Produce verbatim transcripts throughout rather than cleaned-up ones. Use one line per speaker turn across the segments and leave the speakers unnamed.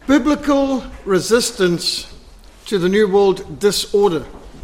Biblical resistance to the New World disorder.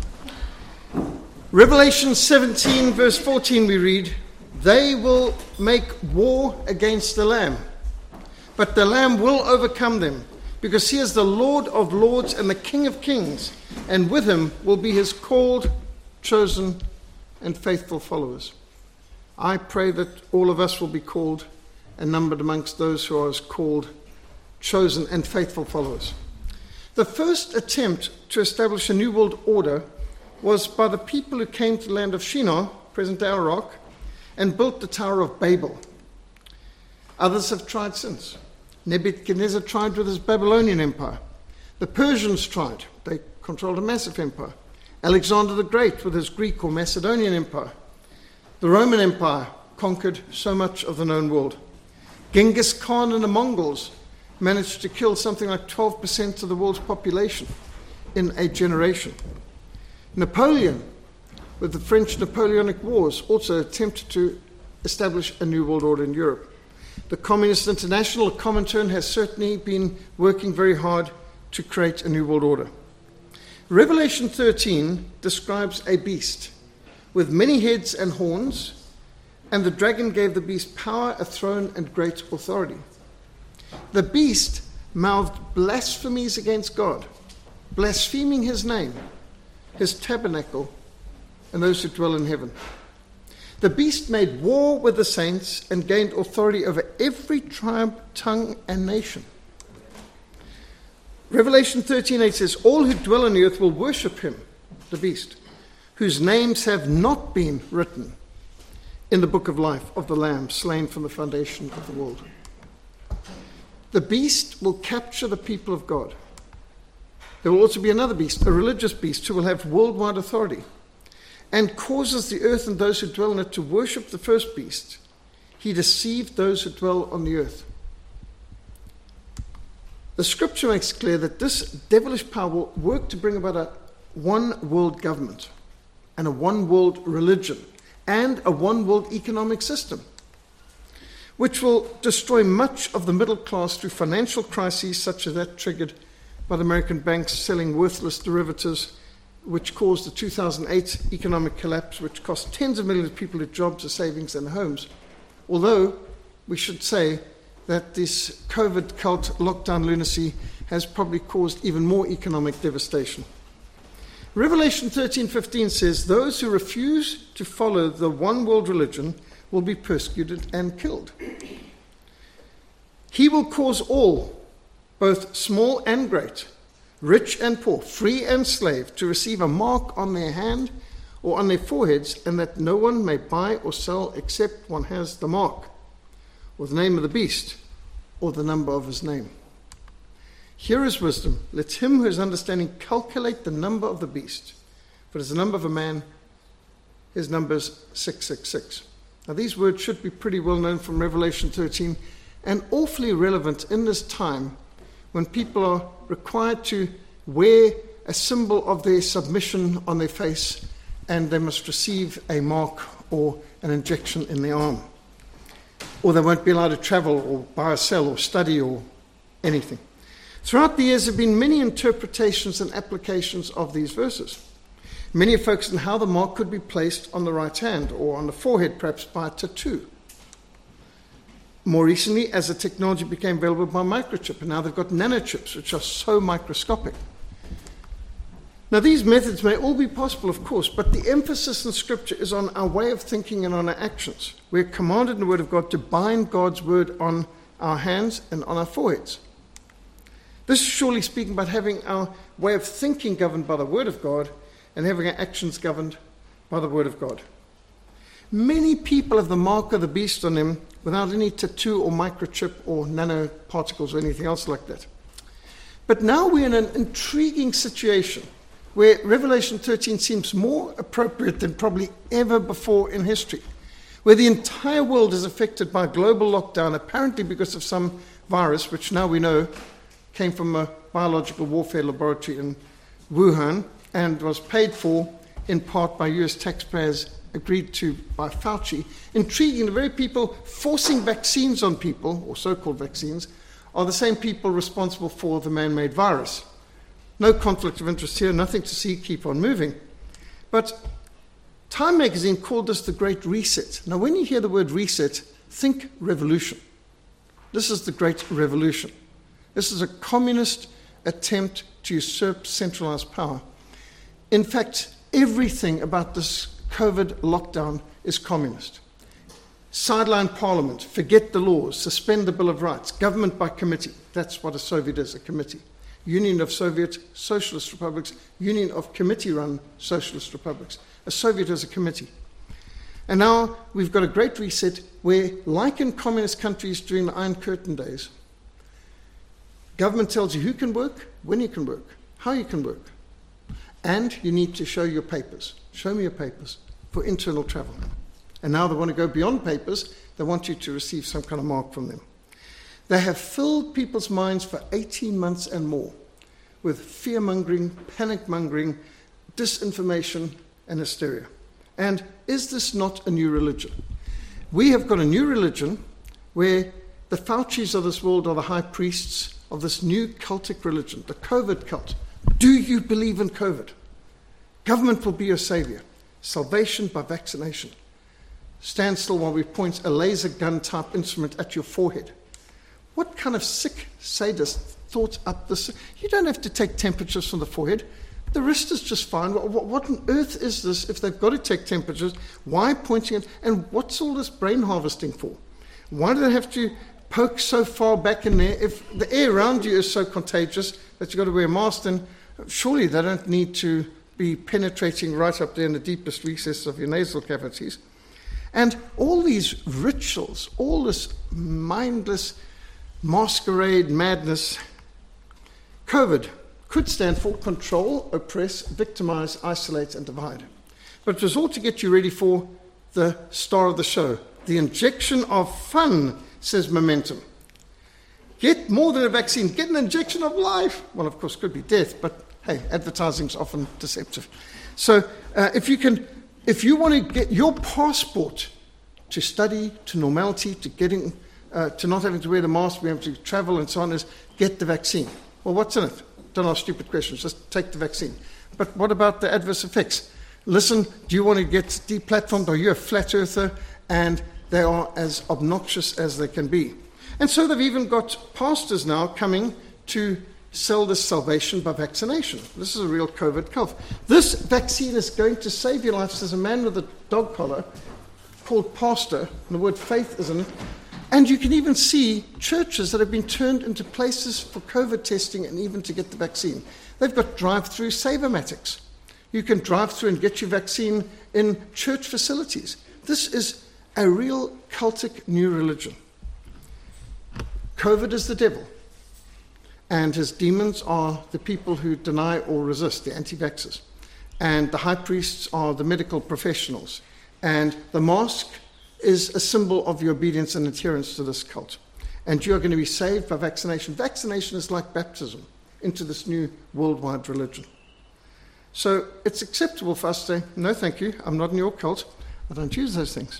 Revelation seventeen, verse fourteen, we read, "They will make war against the Lamb, but the Lamb will overcome them, because he is the Lord of lords and the King of kings, and with him will be his called, chosen, and faithful followers." I pray that all of us will be called and numbered amongst those who are as called, chosen, and faithful followers. The first attempt to establish a new world order was by the people who came to the land of Shinar, present-day Iraq, and built the Tower of Babel. Others have tried since. Nebuchadnezzar tried with his Babylonian empire. The Persians tried. They controlled a massive empire. Alexander the Great with his Greek or Macedonian empire. The Roman Empire conquered so much of the known world. Genghis Khan and the Mongols managed to kill something like twelve percent of the world's population in a generation. Napoleon, with the French Napoleonic Wars, also attempted to establish a new world order in Europe. The Communist International, the Comintern, has certainly been working very hard to create a new world order. Revelation thirteen describes a beast with many heads and horns, and the dragon gave the beast power, a throne, and great authority. The beast mouthed blasphemies against God, blaspheming his name, his tabernacle, and those who dwell in heaven. The beast made war with the saints and gained authority over every tribe, tongue, and nation. Revelation thirteen eight says, "All who dwell on the earth will worship him," the beast, "whose names have not been written in the book of life of the Lamb, slain from the foundation of the world." The beast will capture the people of God. There will also be another beast, a religious beast, who will have worldwide authority and causes the earth and those who dwell on it to worship the first beast. He deceived those who dwell on the earth. The scripture makes clear that this devilish power will work to bring about a one world government and a one world religion and a one world economic system, which will destroy much of the middle class through financial crises such as that triggered by the American banks selling worthless derivatives, which caused the two thousand eight economic collapse, which cost tens of millions of people their jobs, their savings, and homes. Although we should say that this COVID cult lockdown lunacy has probably caused even more economic devastation. Revelation thirteen fifteen says, "Those who refuse to follow the one world religion will be persecuted and killed. He will cause all, both small and great, rich and poor, free and slave, to receive a mark on their hand or on their foreheads, and that no one may buy or sell except one has the mark, or the name of the beast, or the number of his name. Here is wisdom. Let him who has understanding calculate the number of the beast. For it is the number of a man, his number is six six six. Now, these words should be pretty well known from Revelation thirteen and awfully relevant in this time when people are required to wear a symbol of their submission on their face and they must receive a mark or an injection in their arm. Or they won't be allowed to travel or buy or sell or study or anything. Throughout the years, there have been many interpretations and applications of these verses. Many have focused on how the mark could be placed on the right hand or on the forehead, perhaps by a tattoo. More recently, as the technology became available by microchip, and now they've got nanochips, which are so microscopic. Now, these methods may all be possible, of course, but the emphasis in Scripture is on our way of thinking and on our actions. We're commanded in the Word of God to bind God's Word on our hands and on our foreheads. This is surely speaking about having our way of thinking governed by the Word of God and having our actions governed by the Word of God. Many people have the mark of the beast on them without any tattoo or microchip or nanoparticles or anything else like that. But now we're in an intriguing situation where Revelation thirteen seems more appropriate than probably ever before in history, where the entire world is affected by a global lockdown, apparently because of some virus, which now we know came from a biological warfare laboratory in Wuhan and was paid for in part by U S taxpayers, agreed to by Fauci. Intriguing, the very people forcing vaccines on people, or so-called vaccines, are the same people responsible for the man-made virus. No conflict of interest here, nothing to see, keep on moving. But Time magazine called this the Great Reset. Now, when you hear the word reset, think revolution. This is the Great Revolution. This is a communist attempt to usurp centralized power. In fact, everything about this COVID lockdown is communist. Sideline parliament, forget the laws, suspend the Bill of Rights, government by committee. That's what a Soviet is, a committee. Union of Soviet Socialist Republics, Union of Committee-run Socialist Republics. A Soviet is a committee. And now we've got a great reset where, like in communist countries during the Iron Curtain days, government tells you who can work, when you can work, how you can work. And you need to show your papers. Show me your papers for internal travel. And now they want to go beyond papers. They want you to receive some kind of mark from them. They have filled people's minds for eighteen months and more with fear-mongering, panic-mongering, disinformation, and hysteria. And is this not a new religion? We have got a new religion where the Faucis of this world are the high priests of this new cultic religion, the COVID cult. Do you believe in COVID? Government will be your savior. Salvation by vaccination. Stand still while we point a laser gun type instrument at your forehead. What kind of sick sadist thought up this? You don't have to take temperatures from the forehead. The wrist is just fine. What, what on earth is this if they've got to take temperatures? Why pointing it? And what's all this brain harvesting for? Why do they have to poke so far back in there? If the air around you is so contagious that you've got to wear a mask, then surely they don't need to be penetrating right up there in the deepest recesses of your nasal cavities. And all these rituals, all this mindless masquerade madness, COVID could stand for control, oppress, victimize, isolate, and divide. But it was all to get you ready for the star of the show. The injection of fun, says Momentum. Get more than a vaccine, get an injection of life. Well, of course, could be death, but hey, advertising's often deceptive. So uh, if you can, if you want to get your passport to study, to normality, to getting, uh, to not having to wear the mask, being able to travel and so on, is get the vaccine. Well, what's in it? Don't ask stupid questions, just take the vaccine. But what about the adverse effects? Listen, do you want to get deplatformed? Are you a flat earther? And they are as obnoxious as they can be. And so they've even got pastors now coming to sell this salvation by vaccination. This is a real COVID cult. This vaccine is going to save your life, says a man with a dog collar called pastor, and the word faith is in it. And you can even see churches that have been turned into places for COVID testing and even to get the vaccine. They've got drive-through Sabermatics. You can drive through and get your vaccine in church facilities. This is a real cultic new religion. COVID is the devil, and his demons are the people who deny or resist, the anti-vaxxers. And the high priests are the medical professionals. And the mask is a symbol of your obedience and adherence to this cult. And you are going to be saved by vaccination. Vaccination is like baptism into this new worldwide religion. So it's acceptable for us to say, no, thank you, I'm not in your cult. I don't use those things.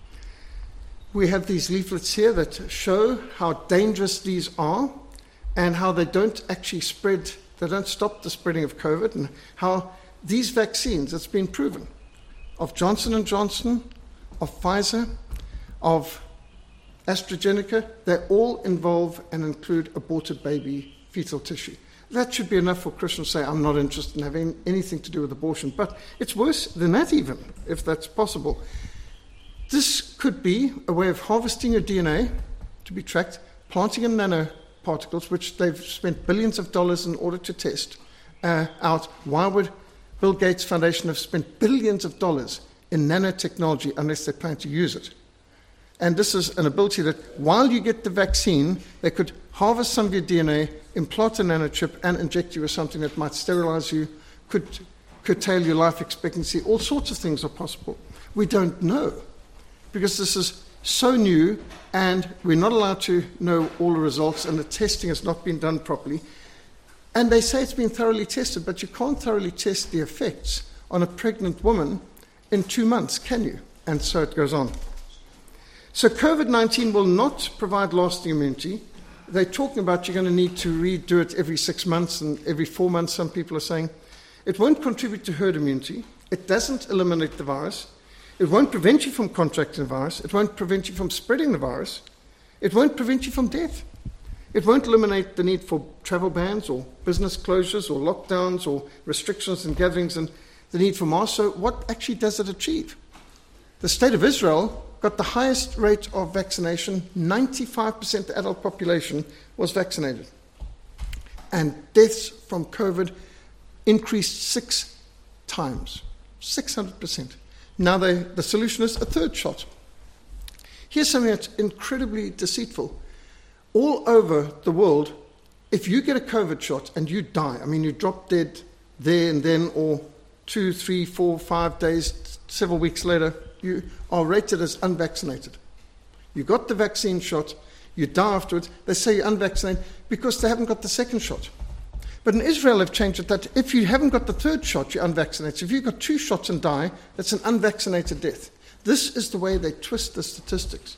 We have these leaflets here that show how dangerous these are and how they don't actually spread, they don't stop the spreading of COVID, and how these vaccines, it's been proven, of Johnson and Johnson, of Pfizer, of AstraZeneca, they all involve and include aborted baby fetal tissue. That should be enough for Christians to say, I'm not interested in having anything to do with abortion. But it's worse than that even, if that's possible. This could be a way of harvesting your D N A to be tracked, planting in nanoparticles, which they've spent billions of dollars in order to test uh, out. Why would Bill Gates Foundation have spent billions of dollars in nanotechnology unless they plan to use it? And this is an ability that while you get the vaccine, they could harvest some of your D N A, implant a nanochip, and inject you with something that might sterilize you, could curtail your life expectancy. All sorts of things are possible. We don't know, because this is so new, and we're not allowed to know all the results, and the testing has not been done properly. And they say it's been thoroughly tested, but you can't thoroughly test the effects on a pregnant woman in two months, can you? And so it goes on. So COVID nineteen will not provide lasting immunity. they're talking about you're going to need to redo it every six months and every four months, some people are saying. It won't contribute to herd immunity. It doesn't eliminate the virus. It won't prevent you from contracting the virus. It won't prevent you from spreading the virus. It won't prevent you from death. It won't eliminate the need for travel bans or business closures or lockdowns or restrictions and gatherings and the need for masks. So what actually does it achieve? The state of Israel got the highest rate of vaccination. ninety-five percent of the adult population was vaccinated. And deaths from COVID increased six times, six hundred percent. Now they, the solution is a third shot. Here's something that's incredibly deceitful. All over the world, if you get a COVID shot and you die, I mean, you drop dead there and then, or two, three, four, five days, several weeks later, you are rated as unvaccinated. You got the vaccine shot, you die afterwards, they say you're unvaccinated because they haven't got the second shot. But in Israel, they've changed it that if you haven't got the third shot, you're unvaccinated. So if you've got two shots and die, that's an unvaccinated death. This is the way they twist the statistics.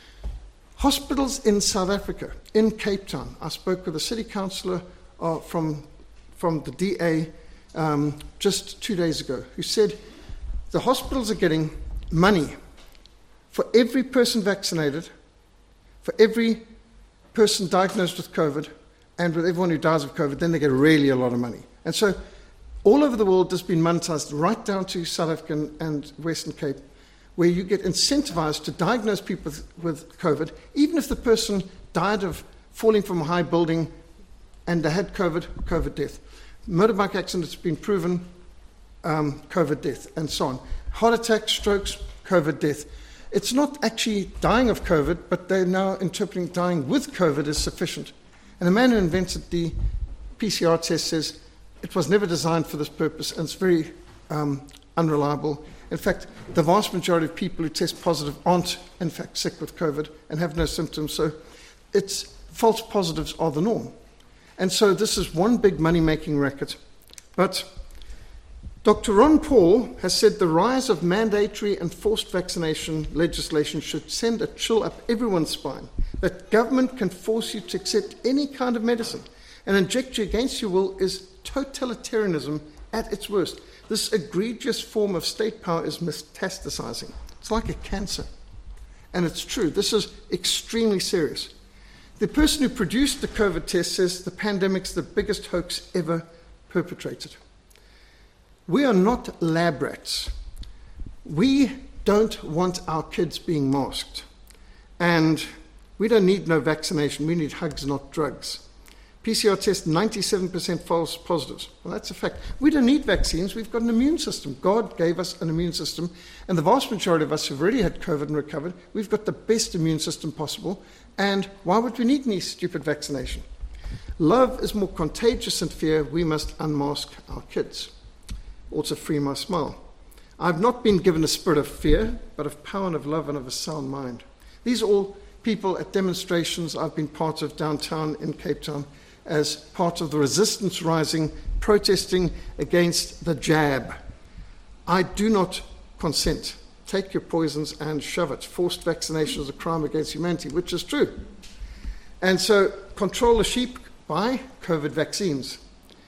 Hospitals in South Africa, in Cape Town, I spoke with a city councillor uh, from, from the D A um, just two days ago, who said the hospitals are getting money for every person vaccinated, for every person diagnosed with COVID, and with everyone who dies of COVID, then they get really a lot of money. And so all over the world, this has been monetized right down to South African and Western Cape, where you get incentivized to diagnose people with, with COVID, even if the person died of falling from a high building and they had COVID, COVID death. Motorbike accidents have been proven, um, COVID death, and so on. Heart attack, strokes, COVID death. It's not actually dying of COVID, but they're now interpreting dying with COVID as sufficient. And the man who invented the P C R test says it was never designed for this purpose, and it's very um, unreliable. In fact, the vast majority of people who test positive aren't, in fact, sick with COVID and have no symptoms. So it's false positives are the norm. And so this is one big money-making racket. But Doctor Ron Paul has said the rise of mandatory and forced vaccination legislation should send a chill up everyone's spine, that government can force you to accept any kind of medicine and inject you against your will is totalitarianism at its worst. This egregious form of state power is metastasizing. It's like a cancer. And it's true. This is extremely serious. The person who produced the COVID test says the pandemic's the biggest hoax ever perpetrated. We are not lab rats. We don't want our kids being masked. And we don't need no vaccination. We need hugs, not drugs. P C R test, ninety-seven percent false positives. Well, that's a fact. We don't need vaccines. We've got an immune system. God gave us an immune system. And the vast majority of us who've already had COVID and recovered, we've got the best immune system possible. And why would we need any stupid vaccination? Love is more contagious than fear. We must unmask our kids. Also free my smile. I've not been given a spirit of fear, but of power and of love and of a sound mind. These are all people at demonstrations I've been part of downtown in Cape Town as part of the resistance rising, protesting against the jab. I do not consent. Take your poisons and shove it. Forced vaccination is a crime against humanity, which is true. And so control the sheep by COVID vaccines.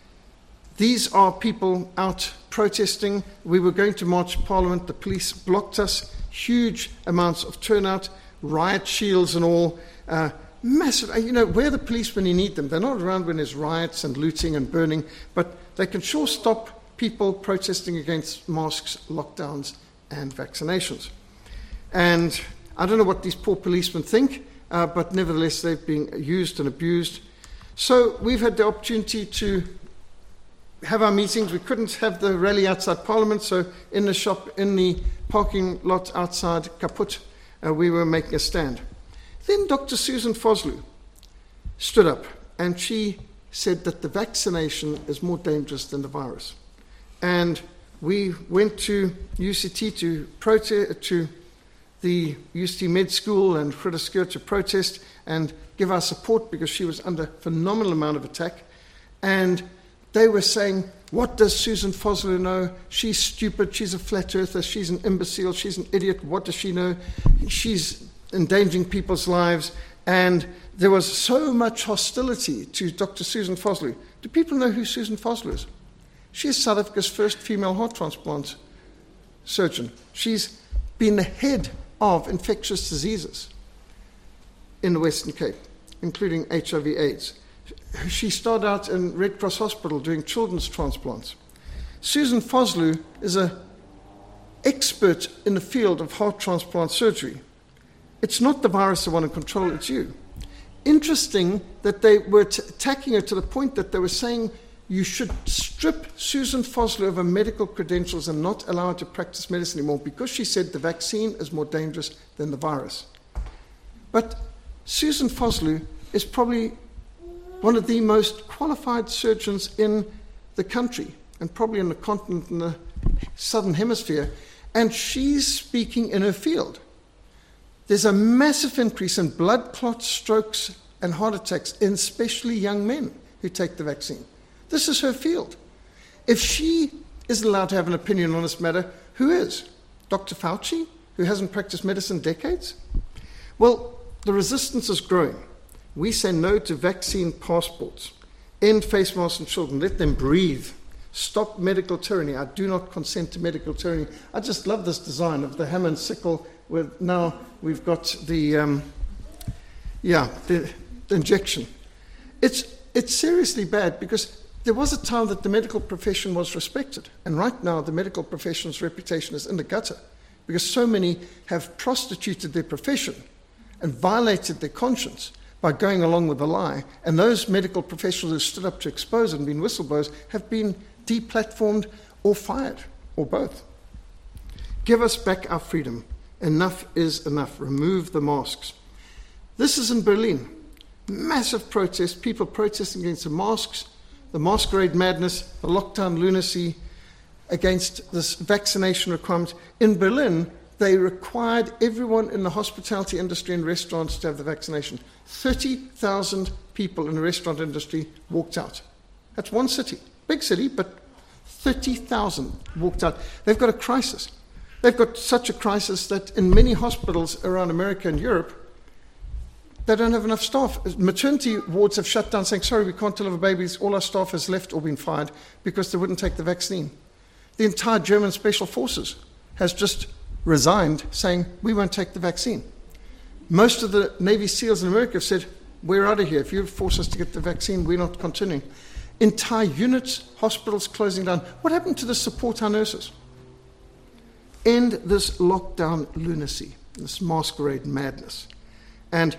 These are people out protesting. We were going to march Parliament. The police blocked us. Huge amounts of turnout, riot shields and all. Uh, massive. You know, where are the police when you need them? They're not around when there's riots and looting and burning, but they can sure stop people protesting against masks, lockdowns, and vaccinations. And I don't know what these poor policemen think, uh, but nevertheless, they've been used and abused. So we've had the opportunity to have our meetings. We couldn't have the rally outside Parliament, so in the shop, in the parking lot outside Kaput, uh, we were making a stand. Then Doctor Susan Vosloo stood up, and she said that the vaccination is more dangerous than the virus. And we went to U C T to protest, to the U C T Med School and Greta Skur to protest and give our support because she was under a phenomenal amount of attack. And they were saying, what does Susan Vosloo know? She's stupid, she's a flat earther, she's an imbecile, she's an idiot, what does she know? She's endangering people's lives, And there was so much hostility to Doctor Susan Vosloo. Do people know who Susan Vosloo is? She is South Africa's first female heart transplant surgeon. She's been the head of infectious diseases in the Western Cape, including H I V AIDS. She started out in Red Cross Hospital doing children's transplants. Susan Vosloo is an expert in the field of heart transplant surgery. It's not the virus they want to control, it's you. Interesting that they were t- attacking her to the point that they were saying you should strip Susan Vosloo of her medical credentials and not allow her to practice medicine anymore because she said the vaccine is more dangerous than the virus. But Susan Vosloo is probably one of the most qualified surgeons in the country and probably in the continent in the southern hemisphere, and she's speaking in her field. There's a massive increase in blood clots, strokes, and heart attacks in especially young men who take the vaccine. This is her field. If she isn't allowed to have an opinion on this matter, who is? Doctor Fauci, who hasn't practiced medicine decades? Well, the resistance is growing. We say no to vaccine passports. End face masks in children. Let them breathe. Stop medical tyranny. I do not consent to medical tyranny. I just love this design of the hammer and sickle where now we've got the, um, yeah, the, the injection. It's, it's seriously bad because there was a time that the medical profession was respected. And right now the medical profession's reputation is in the gutter because so many have prostituted their profession and violated their conscience by going along with the lie. And those medical professionals who stood up to expose it and been whistleblowers have been deplatformed or fired, or both. Give us back our freedom. Enough is enough. Remove the masks. This is in Berlin. Massive protest, people protesting against the masks, the masquerade madness, the lockdown lunacy, against this vaccination requirement. In Berlin, they required everyone in the hospitality industry and restaurants to have the vaccination. thirty thousand people in the restaurant industry walked out. That's one city. Big city, but thirty thousand walked out. They've got a crisis. They've got such a crisis that in many hospitals around America and Europe, they don't have enough staff. Maternity wards have shut down saying, sorry, we can't deliver babies. All our staff has left or been fired because they wouldn't take the vaccine. The entire German Special Forces has just resigned saying, we won't take the vaccine. Most of the Navy SEALs in America have said, we're out of here. If you force us to get the vaccine, we're not continuing. Entire units, hospitals closing down. What happened to the support our nurses? End this lockdown lunacy, this masquerade madness. And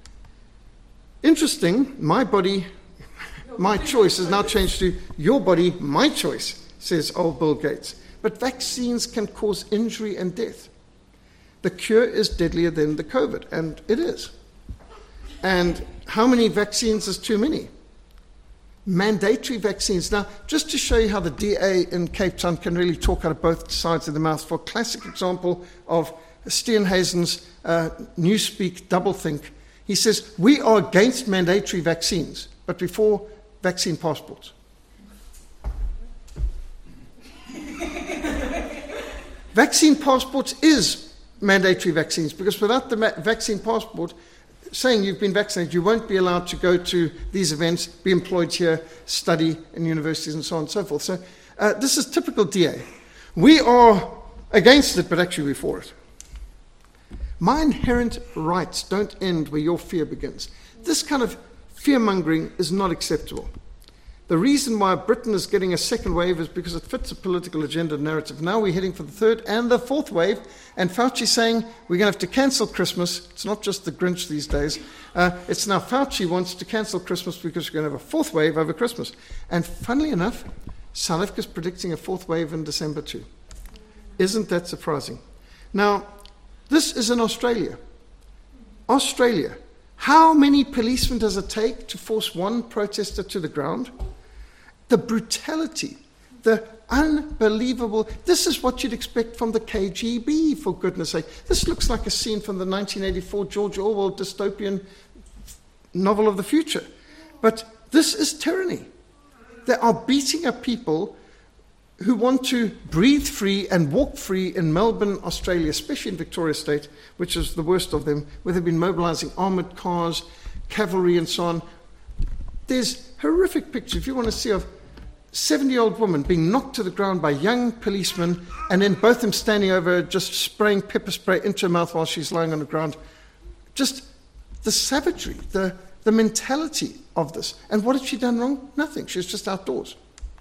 interesting, my body, my choice has now changed to your body, my choice, says old Bill Gates. But vaccines can cause injury and death. The cure is deadlier than the COVID, and it is. And how many vaccines is too many? Mandatory vaccines. Now, just to show you how the D A in Cape Town can really talk out of both sides of the mouth, for a classic example of Steenhuisen's uh, Newspeak doublethink, he says, we are against mandatory vaccines, but before vaccine passports. Vaccine passports is mandatory vaccines, because without the ma- vaccine passport, saying you've been vaccinated, you won't be allowed to go to these events, be employed here, study in universities, and so on and so forth. So uh, this is typical D A. We are against it, but actually we're for it. My inherent rights don't end where your fear begins. This kind of fear-mongering is not acceptable. The reason why Britain is getting a second wave is because it fits a political agenda narrative. Now we're heading for the third and the fourth wave, and Fauci's saying we're going to have to cancel Christmas. It's not just the Grinch these days. Uh, it's now Fauci wants to cancel Christmas because we're going to have a fourth wave over Christmas. And funnily enough, South Africa's predicting a fourth wave in December too. Isn't that surprising? Now, this is in Australia. Australia. How many policemen does it take to force one protester to the ground? The brutality, the unbelievable. This is what you'd expect from the K G B, for goodness sake. This looks like a scene from the nineteen eighty-four George Orwell dystopian novel of the future. But this is tyranny. They are beating up people who want to breathe free and walk free in Melbourne, Australia, especially in Victoria State, which is the worst of them, where they've been mobilizing armored cars, cavalry and so on. There's horrific pictures, if you want to see, of seventy-year-old woman being knocked to the ground by young policemen, and then both of them standing over her, just spraying pepper spray into her mouth while she's lying on the ground. Just the savagery, the, the mentality of this. And what had she done wrong? Nothing. She was just outdoors.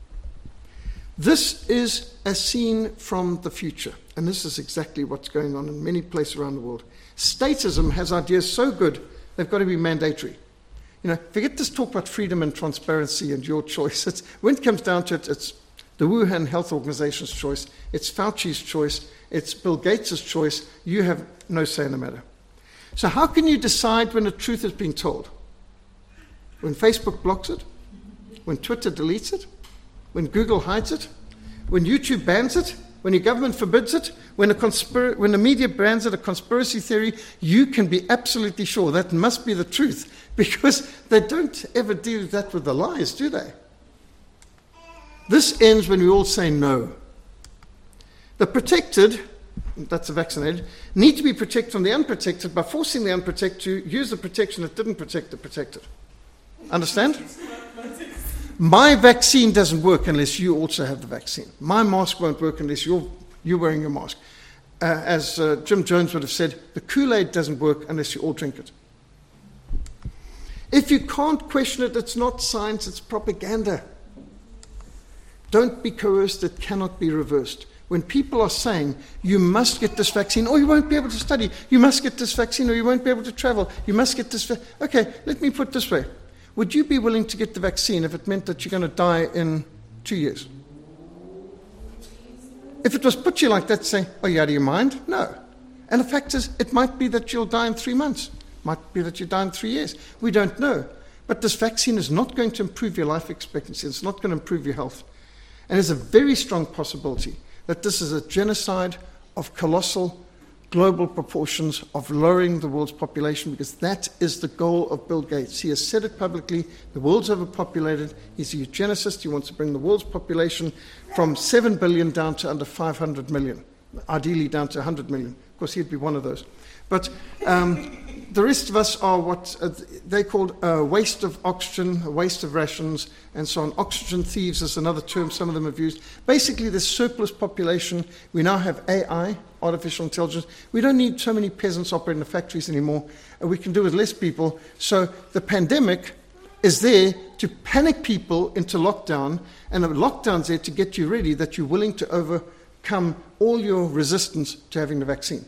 This is a scene from the future, and this is exactly what's going on in many places around the world. Statism has ideas so good, they've got to be mandatory. You know, forget this talk about freedom and transparency and your choice. It's, when it comes down to it, it's the Wuhan Health Organization's choice, it's Fauci's choice, it's Bill Gates' choice. You have no say in the matter. So how can you decide when the truth is being told? When Facebook blocks it? When Twitter deletes it? When Google hides it? When YouTube bans it? When your government forbids it? When, a conspir- when the media brands it a conspiracy theory, you can be absolutely sure that must be the truth, because they don't ever do that with the lies, do they? This ends when we all say no. The protected, that's the vaccinated, need to be protected from the unprotected by forcing the unprotected to use the protection that didn't protect the protected. Understand? My vaccine doesn't work unless you also have the vaccine. My mask won't work unless you're, you're wearing your mask. Uh, as uh, Jim Jones would have said, the Kool-Aid doesn't work unless you all drink it. If you can't question it, it's not science, it's propaganda. Don't be coerced, it cannot be reversed. When people are saying, you must get this vaccine, or you won't be able to study, you must get this vaccine, or you won't be able to travel, you must get this vaccine. Okay, let me put it this way. Would you be willing to get the vaccine if it meant that you're going to die in two years? If it was put to you like that, say, are you out of your mind? No. And the fact is, it might be that you'll die in three months. Might be that you die in three years. We don't know. But this vaccine is not going to improve your life expectancy. It's not going to improve your health. And there's a very strong possibility that this is a genocide of colossal global proportions of lowering the world's population, because that is the goal of Bill Gates. He has said it publicly. The world's overpopulated. He's a eugenicist. He wants to bring the world's population from seven billion down to under five hundred million, ideally down to one hundred million. Of course, he'd be one of those. But um, the rest of us are what uh, they called a waste of oxygen, a waste of rations, and so on. Oxygen thieves is another term some of them have used. Basically, there's surplus population. We now have A I, artificial intelligence. We don't need so many peasants operating the factories anymore. Uh, we can do with less people. So the pandemic is there to panic people into lockdown, and the lockdown's there to get you ready that you're willing to overcome all your resistance to having the vaccine.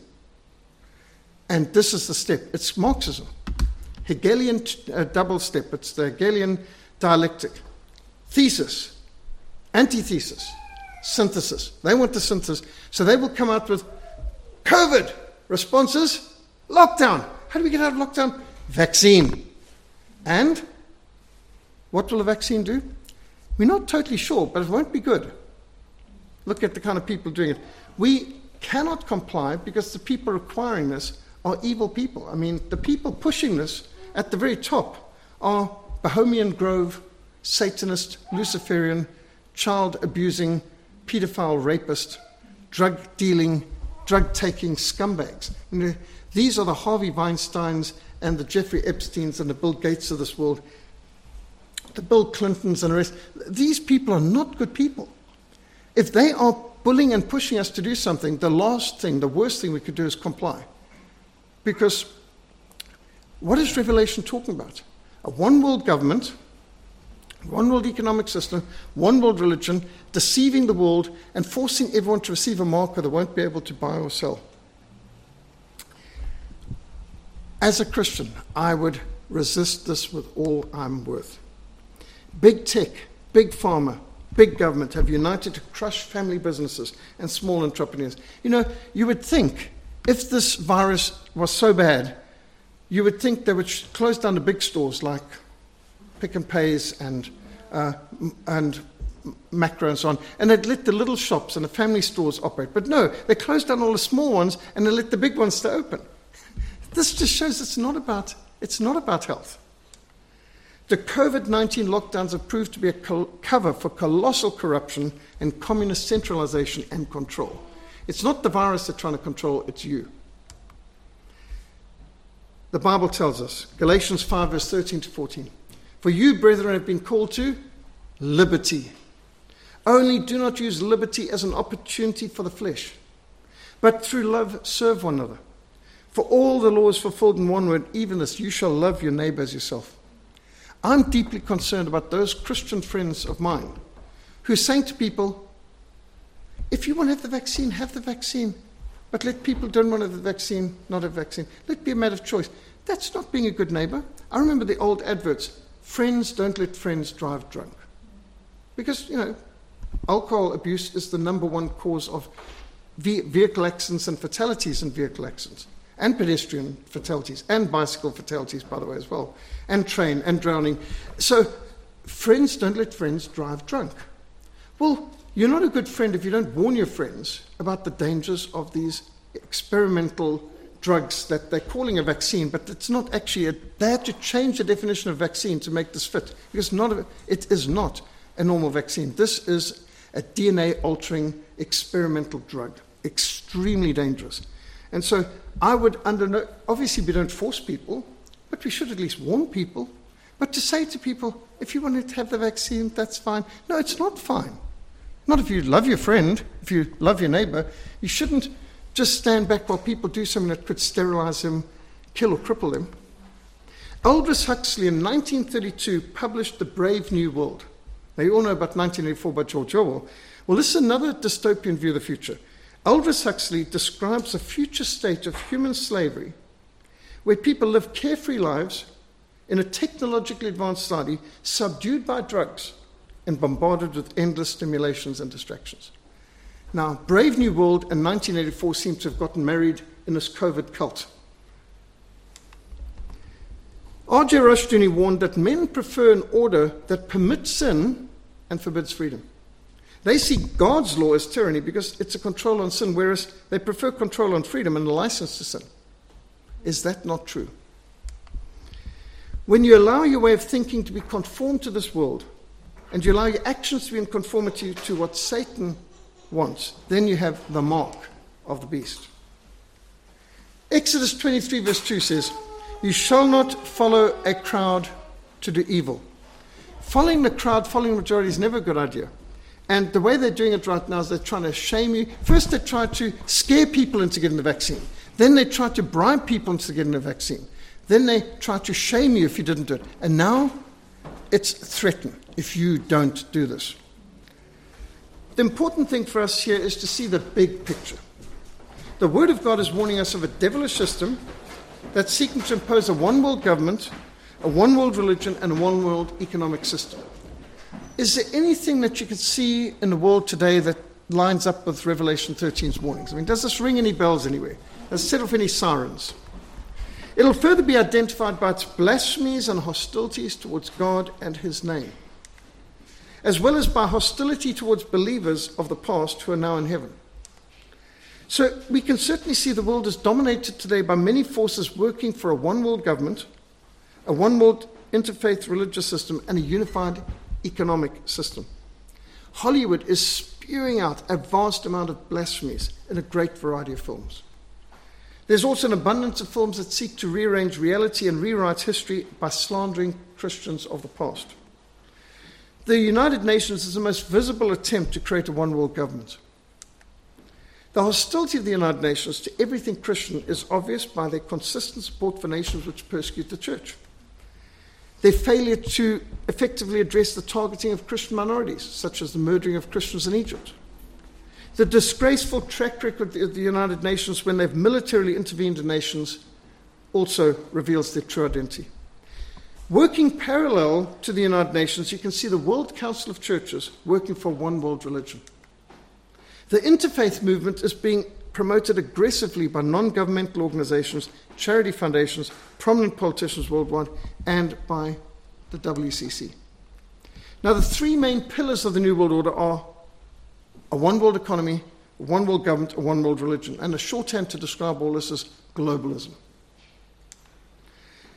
And this is the step. It's Marxism. Hegelian uh, double step. It's the Hegelian dialectic. Thesis, antithesis, synthesis. They want the synthesis. So they will come out with COVID responses, lockdown. How do we get out of lockdown? Vaccine. And what will the vaccine do? We're not totally sure, but it won't be good. Look at the kind of people doing it. We cannot comply because the people requiring this are evil people. I mean, the people pushing this at the very top are Bohemian Grove, Satanist, Luciferian, child-abusing, pedophile rapist, drug-dealing, drug-taking scumbags. You know, these are the Harvey Weinsteins and the Jeffrey Epsteins and the Bill Gates of this world, the Bill Clintons and the rest. These people are not good people. If they are bullying and pushing us to do something, the last thing, the worst thing we could do is comply. Because what is Revelation talking about? A one-world government, one world economic system, one world religion, deceiving the world and forcing everyone to receive a marker they won't be able to buy or sell. As a Christian, I would resist this with all I'm worth. Big tech, big pharma, big government have united to crush family businesses and small entrepreneurs. You know, you would think if this virus was so bad, you would think they would close down the big stores like Pick and Pays and uh, and Macro and so on, and they'd let the little shops and the family stores operate. But no, they closed down all the small ones and they let the big ones stay open. This just shows it's not about it's not about health. The COVID nineteen lockdowns have proved to be a cover for colossal corruption and communist centralization and control. It's not the virus they're trying to control, it's you. The Bible tells us, Galatians five, verse thirteen to fourteen, for you, brethren, have been called to liberty. Only do not use liberty as an opportunity for the flesh, but through love serve one another. For all the law is fulfilled in one word, even this, you shall love your neighbor as yourself. I'm deeply concerned about those Christian friends of mine who are saying to people, if you want to have the vaccine, have the vaccine. But let people who don't want to have the vaccine not have vaccine. Let it be a matter of choice. That's not being a good neighbor. I remember the old adverts, friends don't let friends drive drunk. Because, you know, alcohol abuse is the number one cause of vehicle accidents and fatalities in vehicle accidents. And pedestrian fatalities, and bicycle fatalities, by the way, as well, and train, and drowning. So, friends don't let friends drive drunk. Well, you're not a good friend if you don't warn your friends about the dangers of these experimental drugs that they're calling a vaccine, but it's not actually, a, they had to change the definition of vaccine to make this fit, because not a, it is not a normal vaccine. This is a D N A-altering experimental drug, extremely dangerous. And so I would, under no, obviously we don't force people, but we should at least warn people. But to say to people, if you want to have the vaccine, that's fine. No, it's not fine. Not if you love your friend, if you love your neighbor. You shouldn't just stand back while people do something that could sterilize him, kill or cripple him. Aldous Huxley in nineteen thirty-two published The Brave New World. Now you all know about nineteen eighty-four by George Orwell. Well, this is another dystopian view of the future. Aldous Huxley describes a future state of human slavery where people live carefree lives in a technologically advanced society, subdued by drugs and bombarded with endless stimulations and distractions. Now, Brave New World and nineteen eighty-four seem to have gotten married in this COVID cult. R J Rushdoony warned that men prefer an order that permits sin and forbids freedom. They see God's law as tyranny because it's a control on sin, whereas they prefer control on freedom and a license to sin. Is that not true? When you allow your way of thinking to be conformed to this world, and you allow your actions to be in conformity to what Satan wants, then you have the mark of the beast. Exodus twenty-three verse two says, you shall not follow a crowd to do evil. Following the crowd, following the majority is never a good idea. And the way they're doing it right now is they're trying to shame you. First they try to scare people into getting the vaccine. Then they try to bribe people into getting the vaccine. Then they try to shame you if you didn't do it. And now it's threatened if you don't do this. The important thing for us here is to see the big picture. The Word of God is warning us of a devilish system that's seeking to impose a one-world government, a one-world religion, and a one-world economic system. Is there anything that you can see in the world today that lines up with Revelation thirteen's warnings? I mean, does this ring any bells anywhere? Does it set off any sirens? It'll further be identified by its blasphemies and hostilities towards God and His name, as well as by hostility towards believers of the past who are now in heaven. So we can certainly see the world is dominated today by many forces working for a one-world government, a one-world interfaith religious system, and a unified economic system. Hollywood is spewing out a vast amount of blasphemies in a great variety of films. There's also an abundance of films that seek to rearrange reality and rewrite history by slandering Christians of the past. The United Nations is the most visible attempt to create a one-world government. The hostility of the United Nations to everything Christian is obvious by their consistent support for nations which persecute the church. Their failure to effectively address the targeting of Christian minorities, such as the murdering of Christians in Egypt. The disgraceful track record of the United Nations when they've militarily intervened in nations also reveals their true identity. Working parallel to the United Nations, you can see the World Council of Churches working for one world religion. The interfaith movement is being promoted aggressively by non-governmental organizations, charity foundations, prominent politicians worldwide, and by the W C C. Now, the three main pillars of the New World Order are a one-world economy, a one-world government, a one-world religion, and a shorthand to describe all this is globalism.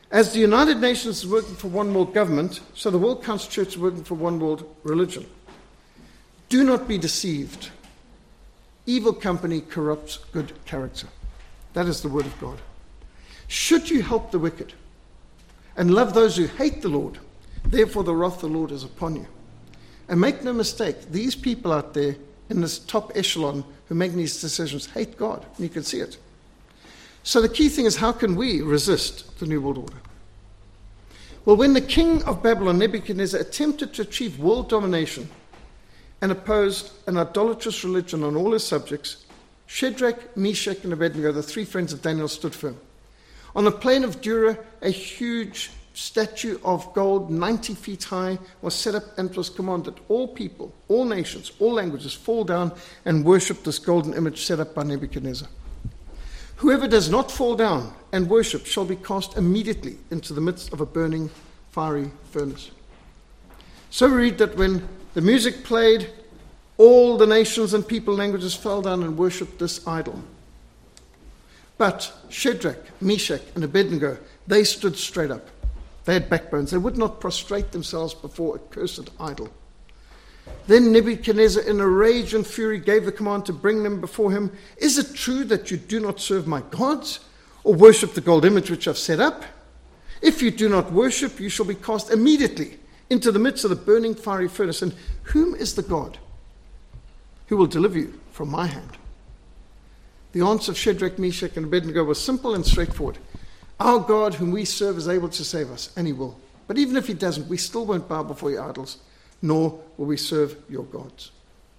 As the United Nations is working for one world government, so the World Council Church is working for one world religion. Do not be deceived. Evil company corrupts good character. That is the word of God. Should you help the wicked and love those who hate the Lord, therefore the wrath of the Lord is upon you. And make no mistake, these people out there in this top echelon who make these decisions hate God, and you can see it. So the key thing is, how can we resist the New World Order? Well, when the king of Babylon, Nebuchadnezzar, attempted to achieve world domination and oppose an idolatrous religion on all his subjects, Shadrach, Meshach, and Abednego, the three friends of Daniel, stood firm. On the plain of Dura, a huge statue of gold, ninety feet high, was set up, and it was commanded all people, all nations, all languages fall down and worship this golden image set up by Nebuchadnezzar. Whoever does not fall down and worship shall be cast immediately into the midst of a burning, fiery furnace. So we read that when the music played, all the nations and people languages fell down and worshipped this idol. But Shadrach, Meshach, and Abednego, they stood straight up. They had backbones. They would not prostrate themselves before a cursed idol. Then Nebuchadnezzar, in a rage and fury, gave the command to bring them before him. Is it true that you do not serve my gods or worship the gold image which I've set up? If you do not worship, you shall be cast immediately into the midst of the burning fiery furnace. And whom is the God who will deliver you from my hand? The answer of Shadrach, Meshach, and Abednego was simple and straightforward. Our God, whom we serve, is able to save us, and he will. But even if he doesn't, we still won't bow before your idols, nor will we serve your gods.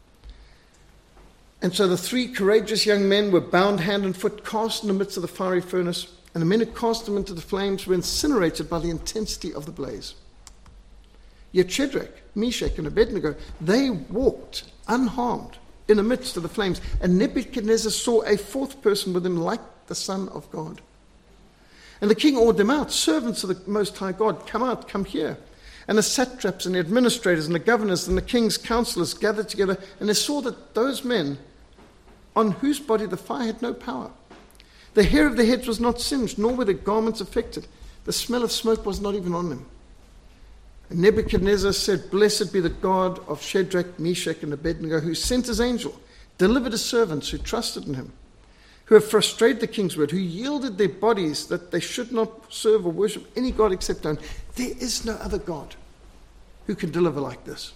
And so the three courageous young men were bound hand and foot, cast in the midst of the fiery furnace, and the men who cast them into the flames were incinerated by the intensity of the blaze. Yet Shadrach, Meshach, and Abednego, they walked unharmed in the midst of the flames, and Nebuchadnezzar saw a fourth person with him like the Son of God. And the king ordered them out, servants of the Most High God, come out, come here. And the satraps and the administrators and the governors and the king's counselors gathered together, and they saw that those men, on whose body the fire had no power, the hair of their heads was not singed, nor were their garments affected. The smell of smoke was not even on them. And Nebuchadnezzar said, Blessed be the God of Shadrach, Meshach, and Abednego, who sent his angel, delivered his servants who trusted in him, who have frustrated the king's word, who yielded their bodies that they should not serve or worship any god except own. There is no other God who can deliver like this.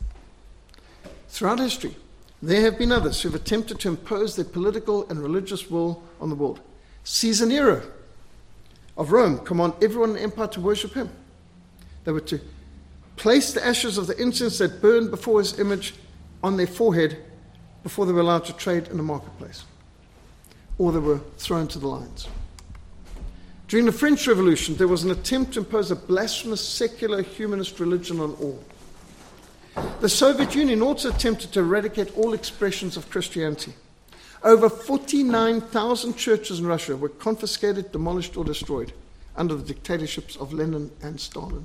Throughout history, there have been others who have attempted to impose their political and religious will on the world. Caesar Nero of Rome commanded everyone in the empire to worship him. They were to place the ashes of the incense that burned before his image on their forehead before they were allowed to trade in the marketplace, or they were thrown to the lions. During the French Revolution, there was an attempt to impose a blasphemous, secular, humanist religion on all. The Soviet Union also attempted to eradicate all expressions of Christianity. Over forty-nine thousand churches in Russia were confiscated, demolished, or destroyed under the dictatorships of Lenin and Stalin.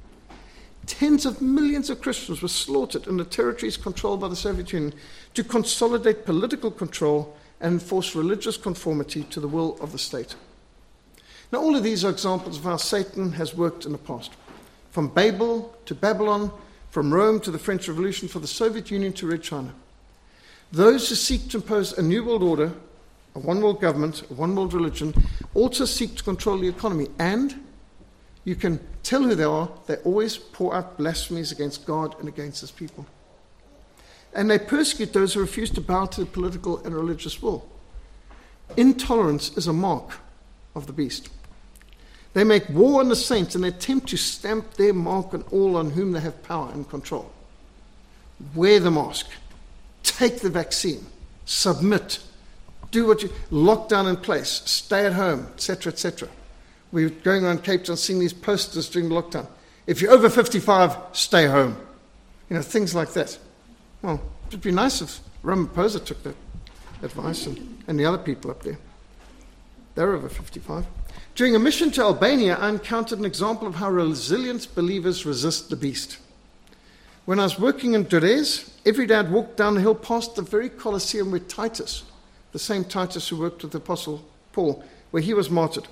Tens of millions of Christians were slaughtered in the territories controlled by the Soviet Union to consolidate political control and enforce religious conformity to the will of the state. Now, all of these are examples of how Satan has worked in the past. From Babel to Babylon, from Rome to the French Revolution, for the Soviet Union to Red China. Those who seek to impose a new world order, a one world government, a one world religion, also seek to control the economy. And you can tell who they are, they always pour out blasphemies against God and against his people. And they persecute those who refuse to bow to the political and religious will. Intolerance is a mark of the beast. They make war on the saints and they attempt to stamp their mark on all on whom they have power and control. Wear the mask. Take the vaccine. Submit. Do what you... Lock down in place. Stay at home, et cetera, et cetera. We're going around Cape Town seeing these posters during lockdown. If you're over fifty-five, stay home. You know, things like that. Well, it would be nice if Ramaphosa took that advice and, and the other people up there. They're over fifty-five. During a mission to Albania, I encountered an example of how resilient believers resist the beast. When I was working in Durrës, every day I'd walk down the hill past the very Colosseum where Titus, the same Titus who worked with the Apostle Paul, where he was martyred.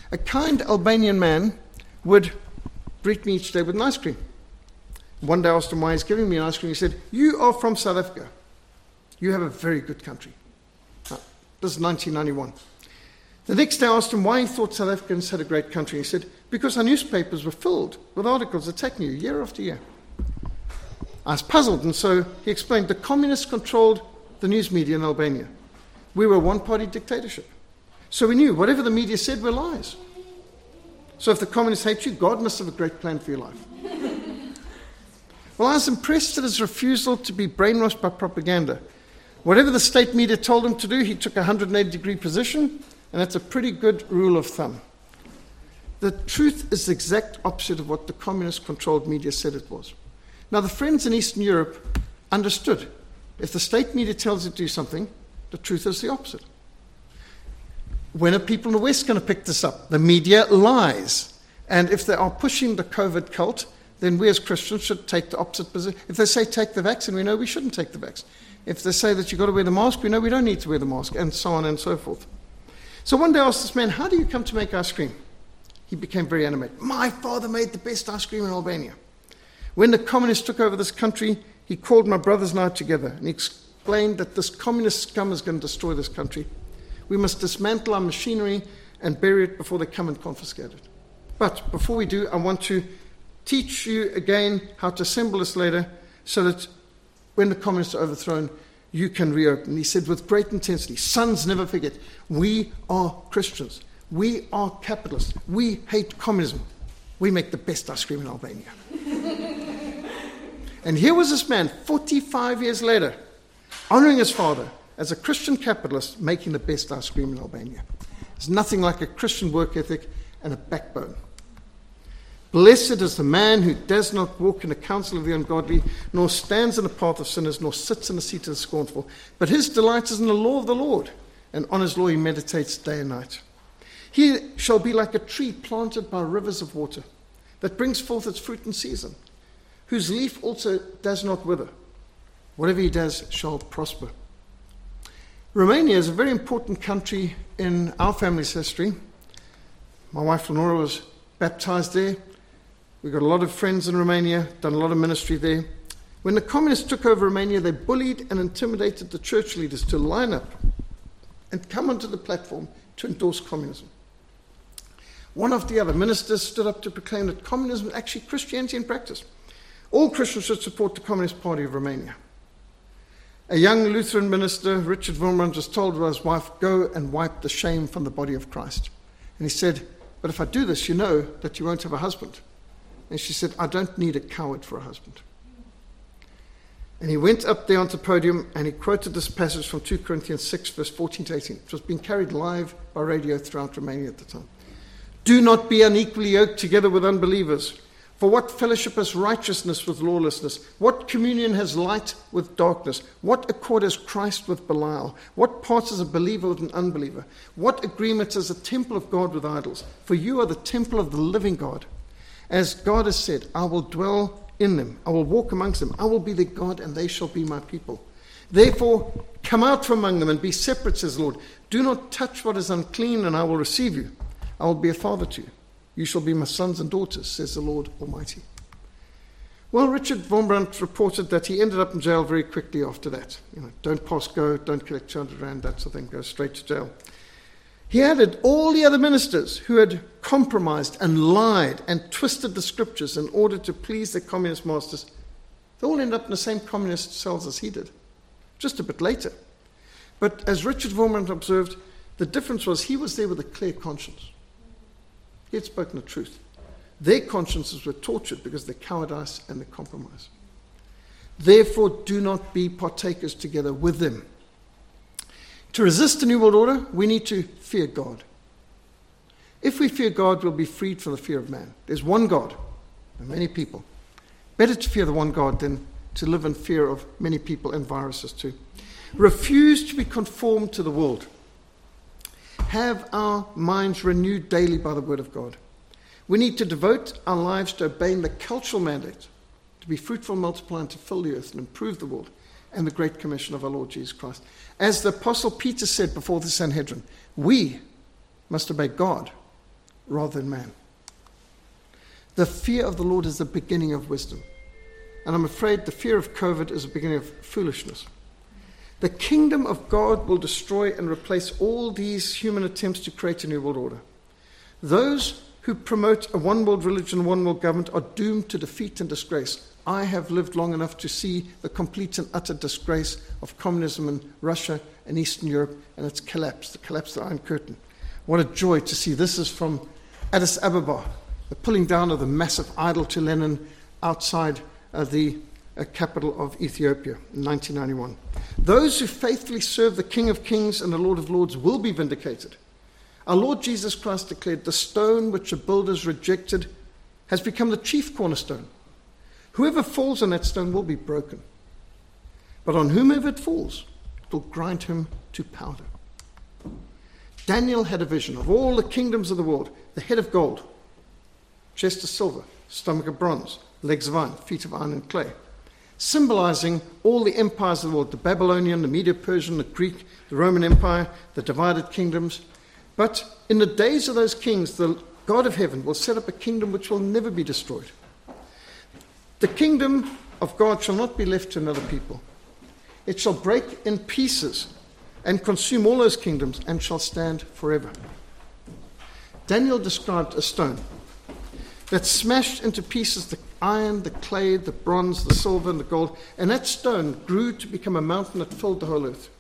A kind Albanian man would greet me each day with an ice cream. One day I asked him why he's giving me an ice cream. He said, "You are from South Africa. You have a very good country." Now, this is nineteen ninety-one. The next day I asked him why he thought South Africans had a great country. He said, "Because our newspapers were filled with articles attacking you year after year." I was puzzled, and so he explained the communists controlled the news media in Albania. We were a one-party dictatorship. So we knew whatever the media said were lies. So if the communists hate you, God must have a great plan for your life. Well, I was impressed at his refusal to be brainwashed by propaganda. Whatever the state media told him to do, he took a one hundred eighty degree position, and that's a pretty good rule of thumb. The truth is the exact opposite of what the communist-controlled media said it was. Now, the friends in Eastern Europe understood. If the state media tells you to do something, the truth is the opposite. When are people in the West going to pick this up? The media lies. And if they are pushing the COVID cult, then we as Christians should take the opposite position. If they say take the vaccine, we know we shouldn't take the vaccine. If they say that you've got to wear the mask, we know we don't need to wear the mask, and so on and so forth. So one day I asked this man, "How do you come to make ice cream?" He became very animated. "My father made the best ice cream in Albania. When the communists took over this country, he called my brothers and I together, and he explained that this communist scum is going to destroy this country. We must dismantle our machinery and bury it before they come and confiscate it. But before we do, I want to teach you again how to assemble this later so that when the communists are overthrown, you can reopen." He said with great intensity, "Sons, never forget, we are Christians. We are capitalists. We hate communism. We make the best ice cream in Albania." And here was this man, forty-five years later, honoring his father as a Christian capitalist, making the best ice cream in Albania. There's nothing like a Christian work ethic and a backbone. "Blessed is the man who does not walk in the counsel of the ungodly, nor stands in the path of sinners, nor sits in the seat of the scornful. But his delight is in the law of the Lord, and on his law he meditates day and night. He shall be like a tree planted by rivers of water, that brings forth its fruit in season, whose leaf also does not wither. Whatever he does shall prosper." Romania is a very important country in our family's history. My wife Lenora was baptized there. We've got a lot of friends in Romania, done a lot of ministry there. When the communists took over Romania, they bullied and intimidated the church leaders to line up and come onto the platform to endorse communism. One after the other, ministers stood up to proclaim that communism is actually Christianity in practice. All Christians should support the Communist Party of Romania. A young Lutheran minister, Richard Wurmbrand, was told by his wife, "Go and wipe the shame from the body of Christ." And he said, "But if I do this, you know that you won't have a husband." And she said, "I don't need a coward for a husband." And he went up there onto the podium and he quoted this passage from Second Corinthians six, verse fourteen to eighteen, which was being carried live by radio throughout Romania at the time. "Do not be unequally yoked together with unbelievers. For what fellowship has righteousness with lawlessness? What communion has light with darkness? What accord has Christ with Belial? What part is a believer with an unbeliever? What agreement is a temple of God with idols? For you are the temple of the living God. As God has said, I will dwell in them. I will walk amongst them. I will be their God, and they shall be my people. Therefore, come out from among them and be separate, says the Lord. Do not touch what is unclean, and I will receive you. I will be a father to you. You shall be my sons and daughters, says the Lord Almighty." Well, Richard Wurmbrand reported that he ended up in jail very quickly after that. You know, don't pass go, don't collect two hundred rand, that sort of thing, go straight to jail. He added all the other ministers who had compromised and lied and twisted the scriptures in order to please their communist masters. They all ended up in the same communist cells as he did, just a bit later. But as Richard Wurmbrand observed, the difference was he was there with a clear conscience. He had spoken the truth. Their consciences were tortured because of their cowardice and their compromise. Therefore, do not be partakers together with them. To resist the New World Order, we need to fear God. If we fear God, we'll be freed from the fear of man. There's one God and many people. Better to fear the one God than to live in fear of many people and viruses too. Refuse to be conformed to the world. Have our minds renewed daily by the word of God. We need to devote our lives to obeying the cultural mandate to be fruitful, multiply, and to fill the earth and improve the world, and the great commission of our Lord Jesus Christ. As the Apostle Peter said before the Sanhedrin, we must obey God rather than man. The fear of the Lord is the beginning of wisdom. And I'm afraid the fear of COVID is the beginning of foolishness. The kingdom of God will destroy and replace all these human attempts to create a new world order. Those who promote a one-world religion, one-world government are doomed to defeat and disgrace. I have lived long enough to see the complete and utter disgrace of communism in Russia and Eastern Europe and its collapse, the collapse of the Iron Curtain. What a joy to see. This is from Addis Ababa, the pulling down of the massive idol to Lenin outside uh, the uh, capital of Ethiopia in nineteen ninety-one. Those who faithfully serve the King of Kings and the Lord of Lords will be vindicated. Our Lord Jesus Christ declared, "The stone which the builders rejected has become the chief cornerstone. Whoever falls on that stone will be broken. But on whomever it falls, it will grind him to powder." Daniel had a vision of all the kingdoms of the world: the head of gold, chest of silver, stomach of bronze, legs of iron, feet of iron and clay, symbolizing all the empires of the world: the Babylonian, the Medo-Persian, the Greek, the Roman Empire, the divided kingdoms. But in the days of those kings, the God of heaven will set up a kingdom which will never be destroyed. The kingdom of God shall not be left to another people. It shall break in pieces and consume all those kingdoms and shall stand forever. Daniel described a stone that smashed into pieces the iron, the clay, the bronze, the silver, and the gold, and that stone grew to become a mountain that filled the whole earth.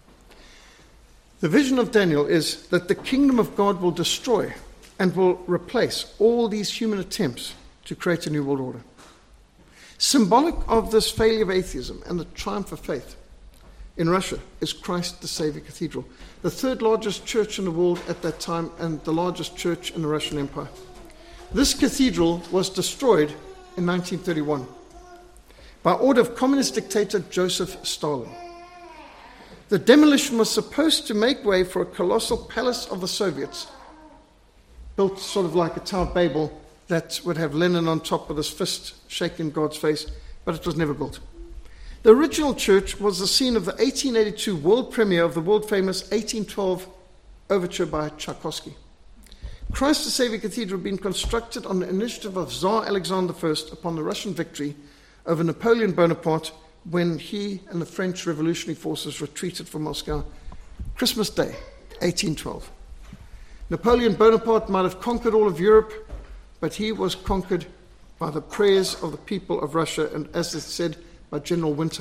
The vision of Daniel is that the kingdom of God will destroy and will replace all these human attempts to create a new world order. Symbolic of this failure of atheism and the triumph of faith in Russia is Christ the Savior Cathedral, the third largest church in the world at that time and the largest church in the Russian Empire. This cathedral was destroyed in nineteen thirty-one by order of communist dictator Joseph Stalin. The demolition was supposed to make way for a colossal palace of the Soviets, built sort of like a Tower of Babel that would have Lenin on top with his fist shaking God's face, but it was never built. The original church was the scene of the eighteen eighty-two world premiere of the world-famous eighteen twelve overture by Tchaikovsky. Christ the Savior Cathedral had been constructed on the initiative of Tsar Alexander the First upon the Russian victory over Napoleon Bonaparte when he and the French revolutionary forces retreated from Moscow, Christmas Day, eighteen twelve. Napoleon Bonaparte might have conquered all of Europe, but he was conquered by the prayers of the people of Russia, and as it said, by General Winter.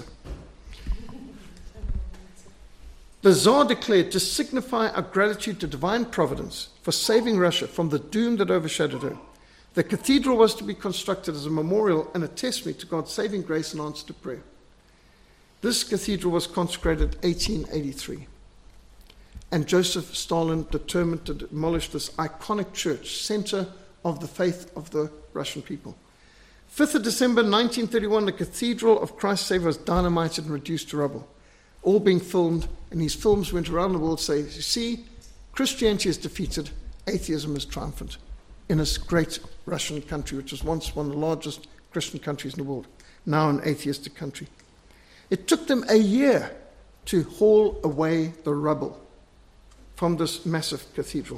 The Tsar declared, to signify our gratitude to divine providence for saving Russia from the doom that overshadowed her, the cathedral was to be constructed as a memorial and a testimony to God's saving grace and answer to prayer. This cathedral was consecrated in eighteen eighty-three. And Joseph Stalin determined to demolish this iconic church, center of the faith of the Russian people. fifth of December nineteen thirty-one, the Cathedral of Christ Savior was dynamited and reduced to rubble, all being filmed, and these films went around the world saying, you see, Christianity is defeated, atheism is triumphant in this great Russian country, which was once one of the largest Christian countries in the world, now an atheistic country. It took them a year to haul away the rubble from this massive cathedral.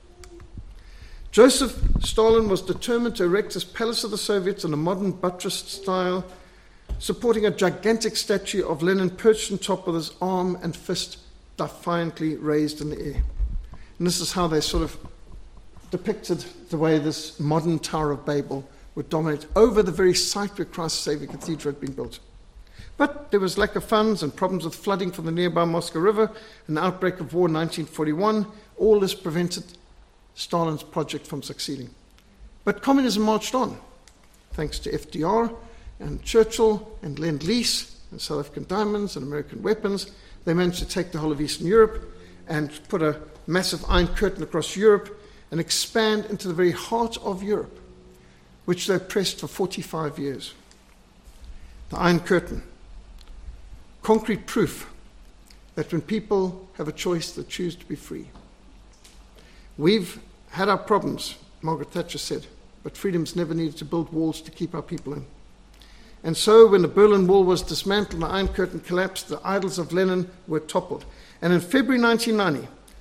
Joseph Stalin was determined to erect his Palace of the Soviets in a modern buttressed style, supporting a gigantic statue of Lenin perched on top with his arm and fist defiantly raised in the air. And this is how they sort of depicted the way this modern Tower of Babel would dominate over the very site where Christ Savior Cathedral had been built. But there was lack of funds and problems with flooding from the nearby Moscow River, an outbreak of war in nineteen forty-one. All this prevented Stalin's project from succeeding. But communism marched on, thanks to F D R and Churchill and Lend-Lease and South African diamonds and American weapons. They managed to take the whole of Eastern Europe and put a massive Iron Curtain across Europe and expand into the very heart of Europe, which they oppressed for forty-five years. The Iron Curtain. Concrete proof that when people have a choice, they choose to be free. We've had our problems, Margaret Thatcher said, but freedom's never needed to build walls to keep our people in. And so when the Berlin Wall was dismantled and the Iron Curtain collapsed, the idols of Lenin were toppled. And in February nineteen ninety,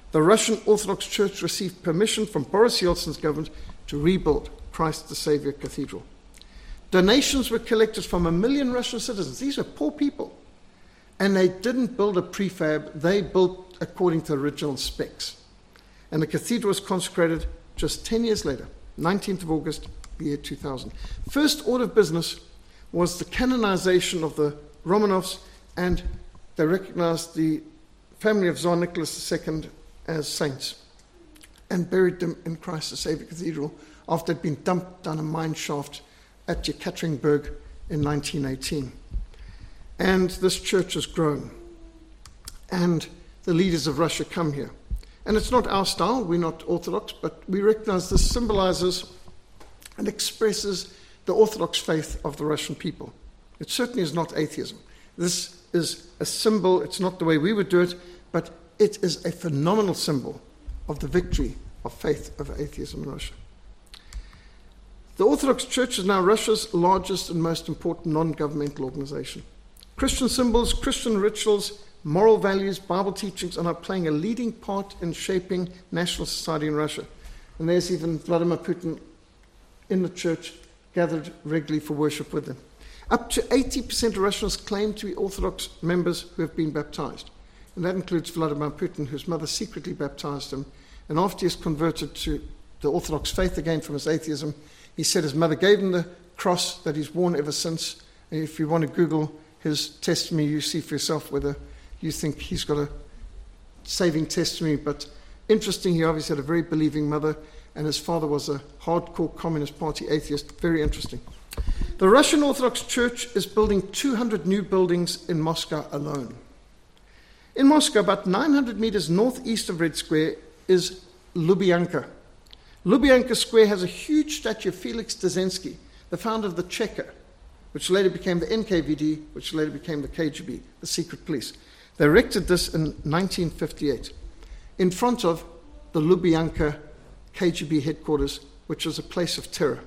the Russian Orthodox Church received permission from Boris Yeltsin's government to rebuild Christ the Savior Cathedral. Donations were collected from a million Russian citizens. These are poor people. And they didn't build a prefab, they built according to original specs. And the cathedral was consecrated just ten years later, nineteenth of August, the year two thousand. First order of business was the canonization of the Romanovs, and they recognized the family of Tsar Nicholas the Second as saints and buried them in Christ the Savior Cathedral after they'd been dumped down a mine shaft at Yekaterinburg in nineteen eighteen. And this church has grown. And the leaders of Russia come here. And it's not our style, we're not Orthodox, but we recognize this symbolizes and expresses the Orthodox faith of the Russian people. It certainly is not atheism. This is a symbol, it's not the way we would do it, but it is a phenomenal symbol of the victory of faith over atheism in Russia. The Orthodox Church is now Russia's largest and most important non-governmental organization. Christian symbols, Christian rituals, moral values, Bible teachings are now playing a leading part in shaping national society in Russia. And there's even Vladimir Putin in the church, gathered regularly for worship with them. Up to eighty percent of Russians claim to be Orthodox members who have been baptized. And that includes Vladimir Putin, whose mother secretly baptized him. And after he was converted to the Orthodox faith again from his atheism, he said his mother gave him the cross that he's worn ever since. And if you want to Google his testimony, you see for yourself whether you think he's got a saving testimony. But interesting, he obviously had a very believing mother, and his father was a hardcore Communist Party atheist. Very interesting. The Russian Orthodox Church is building two hundred new buildings in Moscow alone. In Moscow, about nine hundred meters northeast of Red Square, is Lubyanka. Lubyanka Square has a huge statue of Felix Dzerzhinsky, the founder of the Cheka, which later became the N K V D, which later became the K G B, the secret police. They erected this in nineteen fifty-eight in front of the Lubyanka K G B headquarters, which was a place of terror.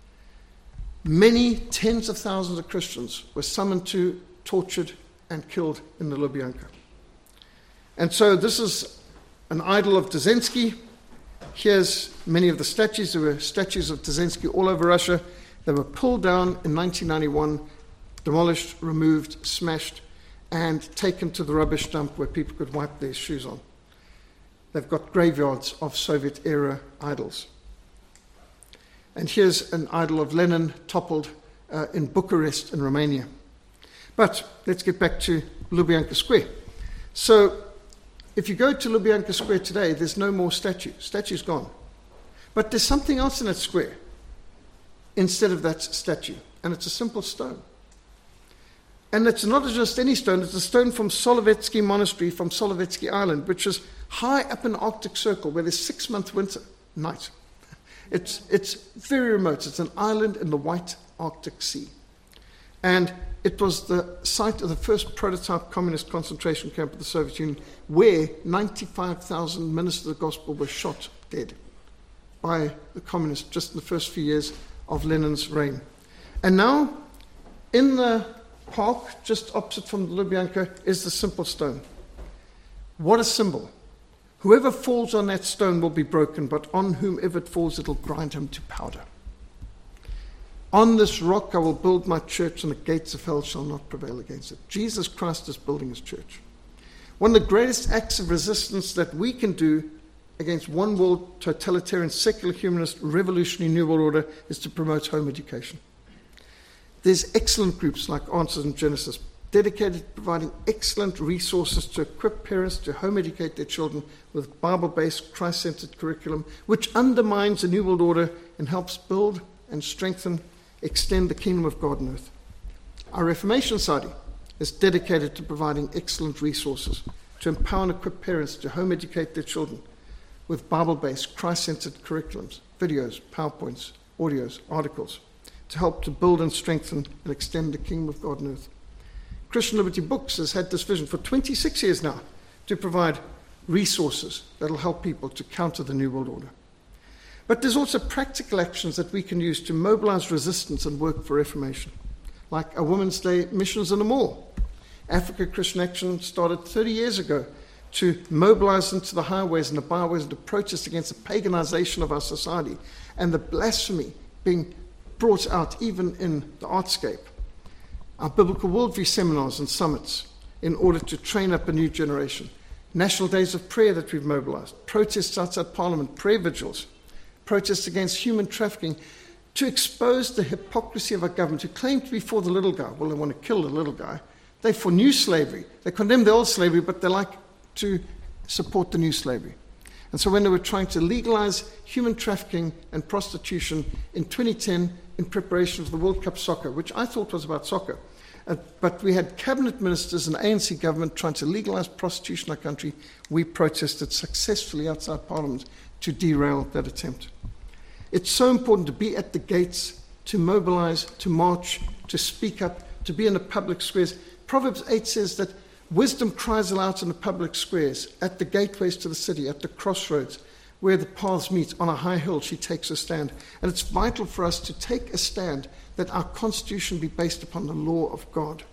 Many tens of thousands of Christians were summoned to, tortured, and killed in the Lubyanka. And so this is an idol of Dzerzhinsky. Here's many of the statues. There were statues of Dzerzhinsky all over Russia. They were pulled down in nineteen ninety-one, demolished, removed, smashed, and taken to the rubbish dump where people could wipe their shoes on. They've got graveyards of Soviet-era idols. And here's an idol of Lenin toppled uh, in Bucharest in Romania. But let's get back to Lubyanka Square. So if you go to Lubyanka Square today, there's no more statue. Statue's gone. But there's something else in that square instead of that statue, and it's a simple stone. And it's not just any stone, it's a stone from Solovetsky Monastery, from Solovetsky Island, which is high up in the Arctic Circle where there's six-month winter night. It's, it's very remote. It's an island in the white Arctic Sea. And it was the site of the first prototype communist concentration camp of the Soviet Union, where ninety-five thousand ministers of the gospel were shot dead by the communists just in the first few years of Lenin's reign. And now, in the park, just opposite from the Lubyanka, is the simple stone. What a symbol. Whoever falls on that stone will be broken, but on whomever it falls, it'll grind him to powder. On this rock I will build my church, and the gates of hell shall not prevail against it. Jesus Christ is building his church. One of the greatest acts of resistance that we can do against one world totalitarian, secular, humanist, revolutionary New World Order is to promote home education. There's excellent groups like Answers in Genesis, dedicated to providing excellent resources to equip parents to home educate their children with Bible-based, Christ-centered curriculum, which undermines the New World Order and helps build and strengthen, extend the kingdom of God on earth. Our Reformation Society is dedicated to providing excellent resources to empower and equip parents to home educate their children with Bible-based, Christ-centered curriculums, videos, PowerPoints, audios, articles, to help to build and strengthen and extend the kingdom of God on earth. Christian Liberty Books has had this vision for twenty-six years now to provide resources that will help people to counter the New World Order. But there's also practical actions that we can use to mobilize resistance and work for reformation, like a Women's Day missions in the mall. Africa Christian Action started thirty years ago to mobilize into the highways and the byways and to protest against the paganization of our society and the blasphemy being brought out even in the artscape. Our biblical worldview seminars and summits in order to train up a new generation. National days of prayer that we've mobilized. Protests outside Parliament, prayer vigils. Protests against human trafficking to expose the hypocrisy of our government who claim to be for the little guy. Well, they want to kill the little guy. They're for new slavery. They condemn the old slavery, but they like to support the new slavery. And so when they were trying to legalize human trafficking and prostitution in twenty ten in preparation for the World Cup soccer, which I thought was about soccer, uh, but we had cabinet ministers and A N C government trying to legalize prostitution in our country, we protested successfully outside Parliament to derail that attempt. It's so important to be at the gates, to mobilize, to march, to speak up, to be in the public squares. Proverbs eight says that wisdom cries aloud in the public squares, at the gateways to the city, at the crossroads, where the paths meet, on a high hill she takes a stand. And it's vital for us to take a stand that our constitution be based upon the law of God.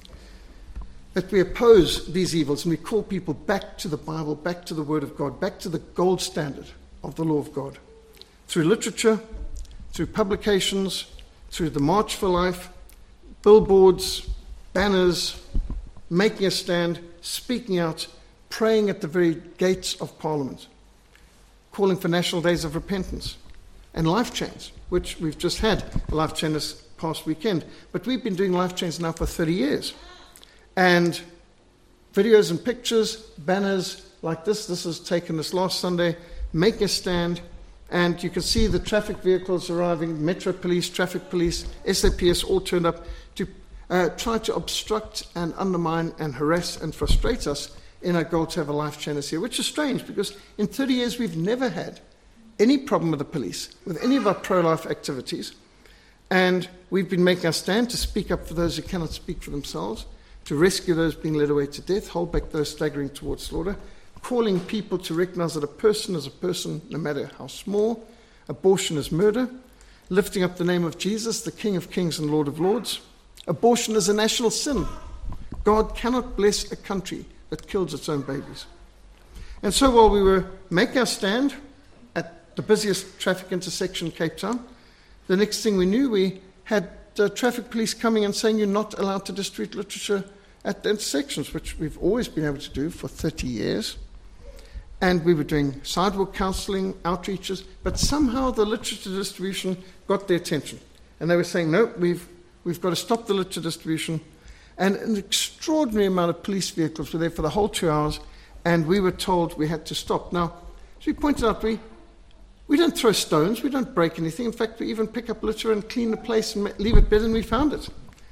That we oppose these evils and we call people back to the Bible, back to the Word of God, back to the gold standard of the law of God. Through literature, through publications, through the March for Life, billboards, banners, making a stand, speaking out, praying at the very gates of Parliament, calling for national days of repentance and life chains, which we've just had a life chain this past weekend. But we've been doing life chains now for thirty years. And videos and pictures, banners like this, this was taken this last Sunday, making a stand, and you can see the traffic vehicles arriving, Metro Police, Traffic Police, S A P S all turned up to Uh, try to obstruct and undermine and harass and frustrate us in our goal to have a life chain this year, which is strange because in thirty years we've never had any problem with the police, with any of our pro-life activities, and we've been making our stand to speak up for those who cannot speak for themselves, to rescue those being led away to death, hold back those staggering towards slaughter, calling people to recognize that a person is a person no matter how small, abortion is murder, lifting up the name of Jesus, the King of Kings and Lord of Lords. Abortion is a national sin. God cannot bless a country that kills its own babies. And so while we were making our stand at the busiest traffic intersection in Cape Town, the next thing we knew, we had uh, traffic police coming and saying you're not allowed to distribute literature at the intersections, which we've always been able to do for thirty years. And we were doing sidewalk counselling, outreaches, but somehow the literature distribution got their attention. And they were saying, no, we've We've got to stop the literature distribution. And an extraordinary amount of police vehicles were there for the whole two hours, and we were told we had to stop. Now, as we pointed out, we, we don't throw stones, we don't break anything. In fact, we even pick up litter and clean the place and leave it better than we found it.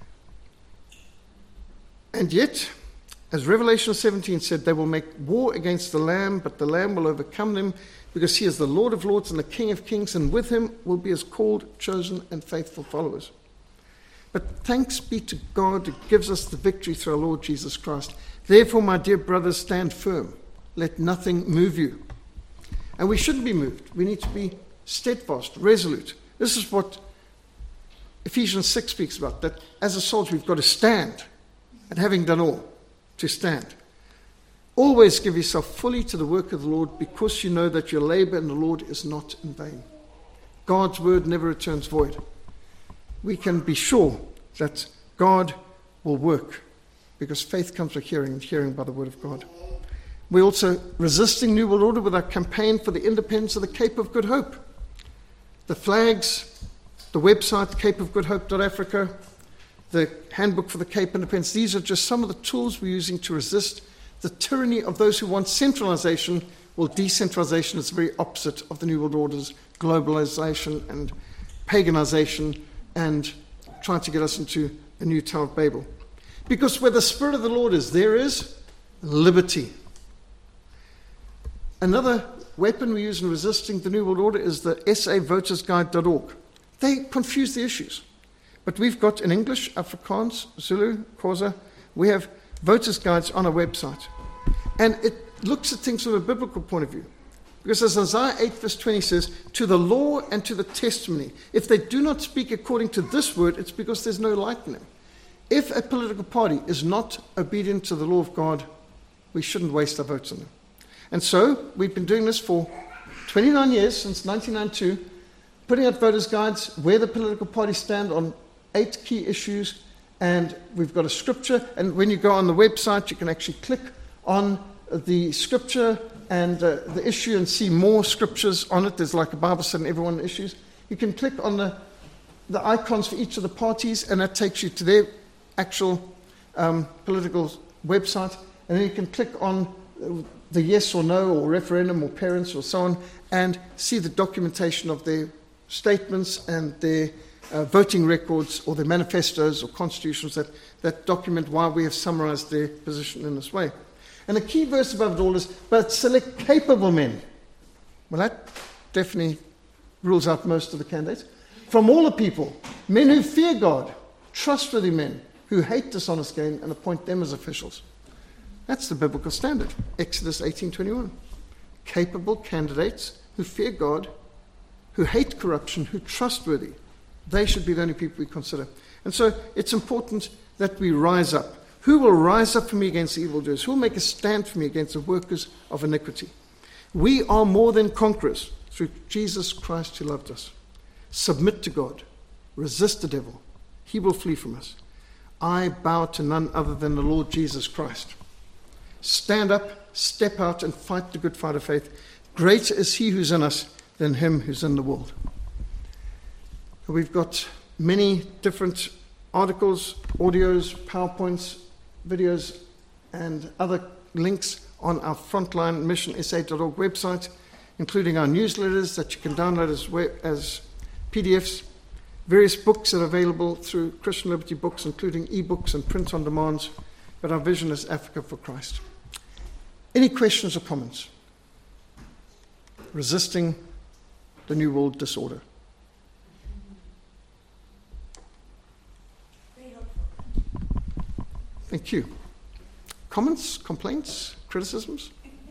And yet, as Revelation seventeen said, they will make war against the Lamb, but the Lamb will overcome them, because he is the Lord of lords and the King of kings, and with him will be his called, chosen, and faithful followers. But thanks be to God who gives us the victory through our Lord Jesus Christ. Therefore, my dear brothers, stand firm. Let nothing move you. And we shouldn't be moved. We need to be steadfast, resolute. This is what Ephesians six speaks about, that as a soldier we've got to stand, and having done all, to stand. Always give yourself fully to the work of the Lord, because you know that your labor in the Lord is not in vain. God's word never returns void. We can be sure that God will work, because faith comes by hearing, and hearing by the word of God. We're also resisting New World Order with our campaign for the independence of the Cape of Good Hope. The flags, the website, cape of good hope dot africa, the handbook for the Cape Independence, these are just some of the tools we're using to resist the tyranny of those who want centralization. Well, decentralization is the very opposite of the New World Order's globalization and paganization, and trying to get us into a new Tower of Babel. Because where the Spirit of the Lord is, there is liberty. Another weapon we use in resisting the New World Order is the S A voters guide dot org. They confuse the issues. But we've got in English, Afrikaans, Zulu, Xhosa, we have voters guides on our website. And it looks at things from a biblical point of view. Because as Isaiah eight verse twenty says, to the law and to the testimony, if they do not speak according to this word, it's because there's no light in them. If a political party is not obedient to the law of God, we shouldn't waste our votes on them. And so we've been doing this for twenty-nine years, since nineteen ninety-two, putting out voters' guides, where the political parties stand on eight key issues, and we've got a scripture, and when you go on the website, you can actually click on the scripture and uh, the issue and see more scriptures on it. There's like a Bible study in every one of the issues. You can click on the, the icons for each of the parties, and that takes you to their actual um, political website, and then you can click on the yes or no or referendum or parents or so on, and see the documentation of their statements and their uh, voting records or their manifestos or constitutions that, that document why we have summarized their position in this way. And the key verse above it all is, but select capable men. Well, that definitely rules out most of the candidates. From all the people, men who fear God, trustworthy men who hate dishonest gain, and appoint them as officials. That's the biblical standard. Exodus eighteen twenty-one. Capable candidates who fear God, who hate corruption, who are trustworthy. They should be the only people we consider. And so it's important that we rise up. Who will rise up for me against the evildoers? Who will make a stand for me against the workers of iniquity? We are more than conquerors through Jesus Christ who loved us. Submit to God. Resist the devil. He will flee from us. I bow to none other than the Lord Jesus Christ. Stand up, step out, and fight the good fight of faith. Greater is he who's in us than him who's in the world. We've got many different articles, audios, PowerPoints, videos, and other links on our Frontline Mission S A dot org website, including our newsletters that you can download as, web, as P D Fs, various books that are available through Christian Liberty Books, including e-books and print on demands. But our vision is Africa for Christ. Any questions or comments? Resisting the New World Disorder. Thank you. Comments, complaints, criticisms?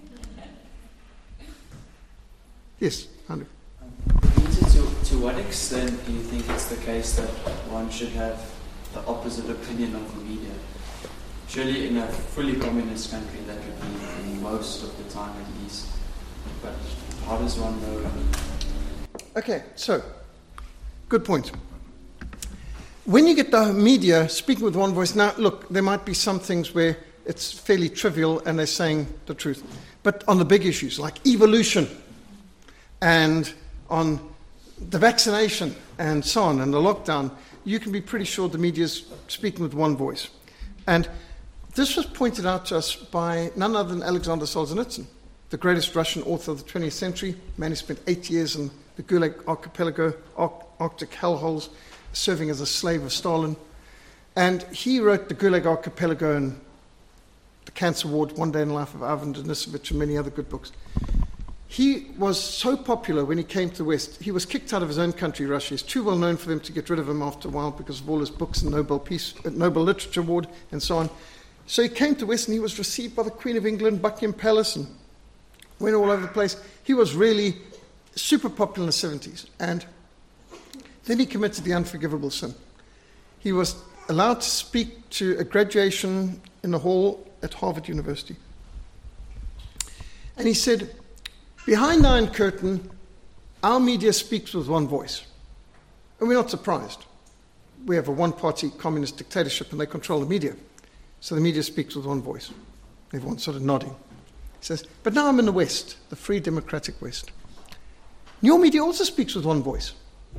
Yes, Andrew.
To, to what extent do you think it's the case that one should have the opposite opinion of the media? Surely in a fully communist country that would be most of the time at least. But how does one know?
Okay, so, good point. When you get the media speaking with one voice, now look, there might be some things where it's fairly trivial and they're saying the truth. But on the big issues like evolution and on the vaccination and so on and the lockdown, you can be pretty sure the media's speaking with one voice. And this was pointed out to us by none other than Alexander Solzhenitsyn, the greatest Russian author of the twentieth century, man who spent eight years in the Gulag archipelago, Arctic hellholes, serving as a slave of Stalin. And he wrote the Gulag Archipelago and the Cancer Ward, One Day in the Life of Ivan Denisovich, and many other good books. He was so popular when he came to the West. He was kicked out of his own country, Russia. He's too well known for them to get rid of him after a while because of all his books and Nobel Peace, uh, Nobel Literature Award and so on. So he came to the West and he was received by the Queen of England, Buckingham Palace, and went all over the place. He was really super popular in the seventies. And then he committed the unforgivable sin. He was allowed to speak to a graduation in the hall at Harvard University. And he said, behind the Iron Curtain, our media speaks with one voice. And we're not surprised. We have a one-party communist dictatorship and they control the media. So the media speaks with one voice. Everyone's sort of nodding. He says, but now I'm in the West, the free democratic West. Your media also speaks with one voice.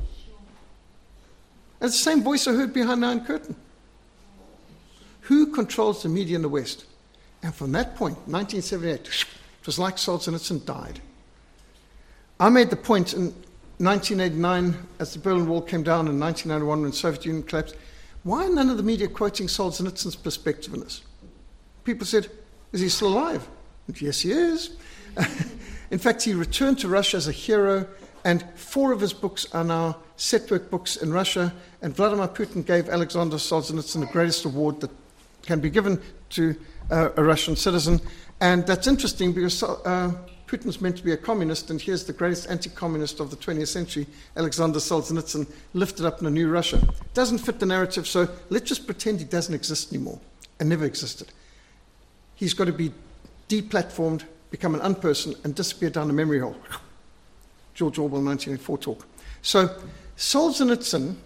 And it's the same voice I heard behind the Iron Curtain. Who controls the media in the West? And from that point, nineteen seventy-eight, it was like Solzhenitsyn died. I made the point in nineteen eighty-nine, as the Berlin Wall came down, in nineteen ninety-one when the Soviet Union collapsed, why are none of the media quoting Solzhenitsyn's perspective in this? People said, is he still alive? And yes, he is. In fact, he returned to Russia as a hero, and four of his books are now set-work books in Russia, and Vladimir Putin gave Alexander Solzhenitsyn the greatest award that can be given to uh, a Russian citizen. And that's interesting because uh, Putin's meant to be a communist, and here's the greatest anti-communist of the twentieth century, Alexander Solzhenitsyn, lifted up in a new Russia. Doesn't fit the narrative, so let's just pretend he doesn't exist anymore and never existed. He's got to be deplatformed, become an unperson, and disappear down a memory hole. George Orwell, nineteen eighty-four talk. So Solzhenitsyn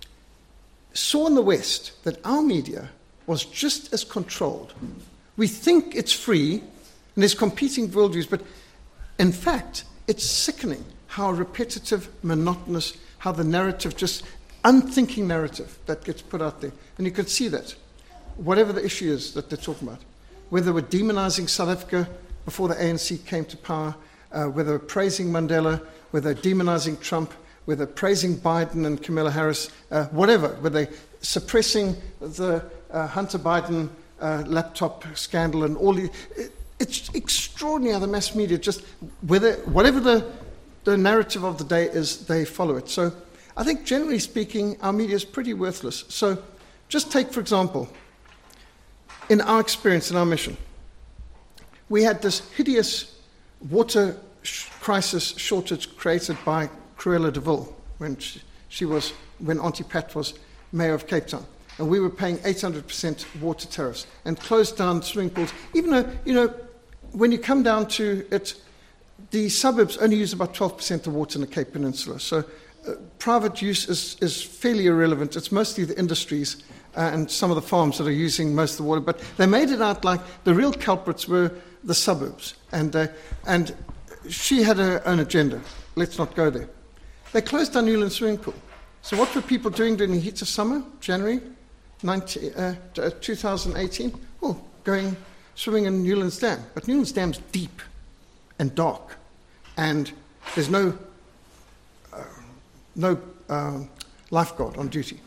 saw in the West that our media was just as controlled. We think it's free, and there's competing worldviews, but in fact, it's sickening how repetitive, monotonous, how the narrative, just unthinking narrative that gets put out there. And you can see that, whatever the issue is that they're talking about, whether we're demonizing South Africa before the A N C came to power, uh, whether we're praising Mandela, whether they're demonizing Trump, whether they're praising Biden and Kamala Harris, uh, whatever, whether they're suppressing the uh, Hunter Biden uh, laptop scandal and all the... It, it's extraordinary how the mass media just, whether whatever the, the narrative of the day is, they follow it. So I think generally speaking, our media is pretty worthless. So just take, for example, in our experience, in our mission, we had this hideous water sh- crisis shortage created by Cruella de Vil when she, she was, when Auntie Pat was mayor of Cape Town. And we were paying eight hundred percent water tariffs and closed down swimming pools. Even though, you know, when you come down to it, the suburbs only use about twelve percent of water in the Cape Peninsula. So uh, private use is, is fairly irrelevant. It's mostly the industries uh, and some of the farms that are using most of the water. But they made it out like the real culprits were the suburbs. And, uh, and she had her own agenda. Let's not go there. They closed down Newlands swimming pool. So what were people doing during the heat of summer, January nineteen, uh, twenty eighteen? Well, going swimming in Newlands Dam. But Newlands Dam's deep and dark, and there's no uh, no uh, lifeguard on duty.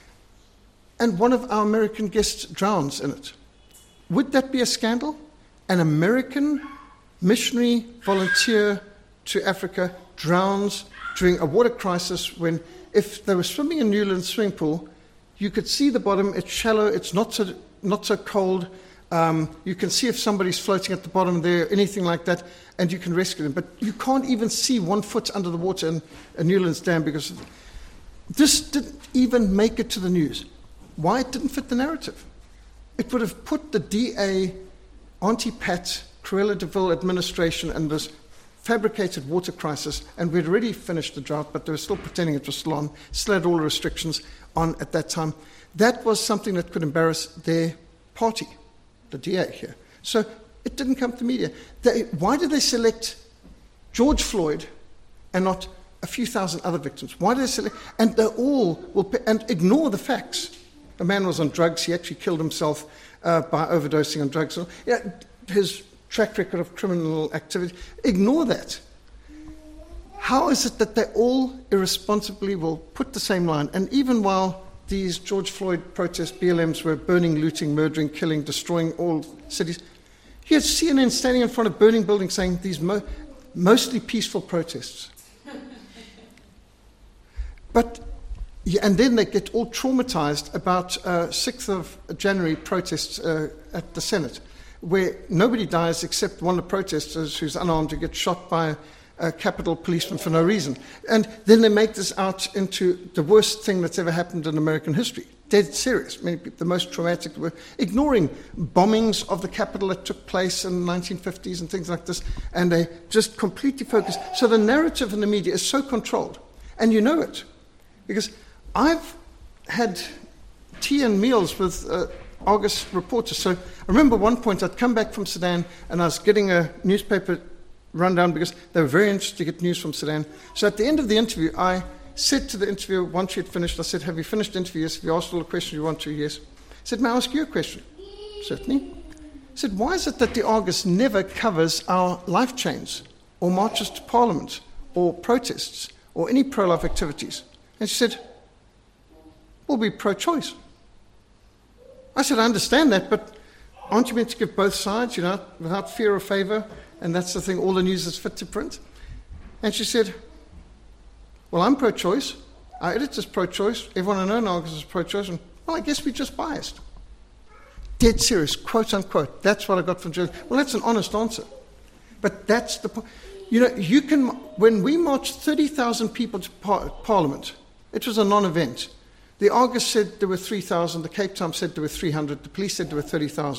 And one of our American guests drowns in it. Would that be a scandal? An American missionary volunteer to Africa drowns during a water crisis when, if they were swimming in Newlands swimming pool, you could see the bottom, it's shallow, it's not so, not so cold, um, you can see if somebody's floating at the bottom there, anything like that, and you can rescue them. But you can't even see one foot under the water in a Newlands Dam because this didn't even make it to the news. Why? It didn't fit the narrative. It would have put the D A, Auntie Pat, Cruella de Vil administration and this fabricated water crisis, and we'd already finished the drought, but they were still pretending it was still on, still had all the restrictions on at that time. That was something that could embarrass their party, the D A here. So it didn't come to the media. They, why did they select George Floyd and not a few thousand other victims? Why did they select? And they all will pay, and ignore the facts. The man was on drugs. He actually killed himself uh, by overdosing on drugs. Yeah, his track record of criminal activity. Ignore that. How is it that they all irresponsibly will put the same line? And even while these George Floyd protest B L Ms were burning, looting, murdering, killing, destroying all cities, you had C N N standing in front of burning buildings saying these mo- mostly peaceful protests. But, yeah, and then they get all traumatized about uh, sixth of January protests uh, at the Senate, where nobody dies except one of the protesters who's unarmed who gets shot by a Capitol policeman for no reason. And then they make this out into the worst thing that's ever happened in American history. Dead serious. Many people, the most traumatic, were ignoring bombings of the Capitol that took place in the nineteen fifties and things like this, and they just completely focus. So the narrative in the media is so controlled, and you know it, because I've had tea and meals with uh, Argus reporters. So I remember one point I'd come back from Sudan and I was getting a newspaper rundown because they were very interested to get news from Sudan. So at the end of the interview, I said to the interviewer, once she had finished, I said, "Have you finished the interview?" Yes. "Have you asked all the questions you want to?" "Yes." I said, "May I ask you a question?" "Certainly." I said, "Why is it that the Argus never covers our life chains or marches to Parliament or protests or any pro-life activities?" And she said, "We'll be pro-choice." I said, "I understand that, but aren't you meant to give both sides, you know, without fear or favour? And that's the thing, all the news is fit to print." And she said, "Well, I'm pro-choice. Our editor's pro-choice. Everyone I know in Argus is pro-choice. And, well, I guess we're just biased." Dead serious, quote unquote. That's what I got from journalists. Well, that's an honest answer. But that's the point. You know, you can, when we marched thirty thousand people to par- Parliament, it was a non-event. The Argus said there were three thousand, the Cape Times said there were three hundred, the police said there were thirty thousand.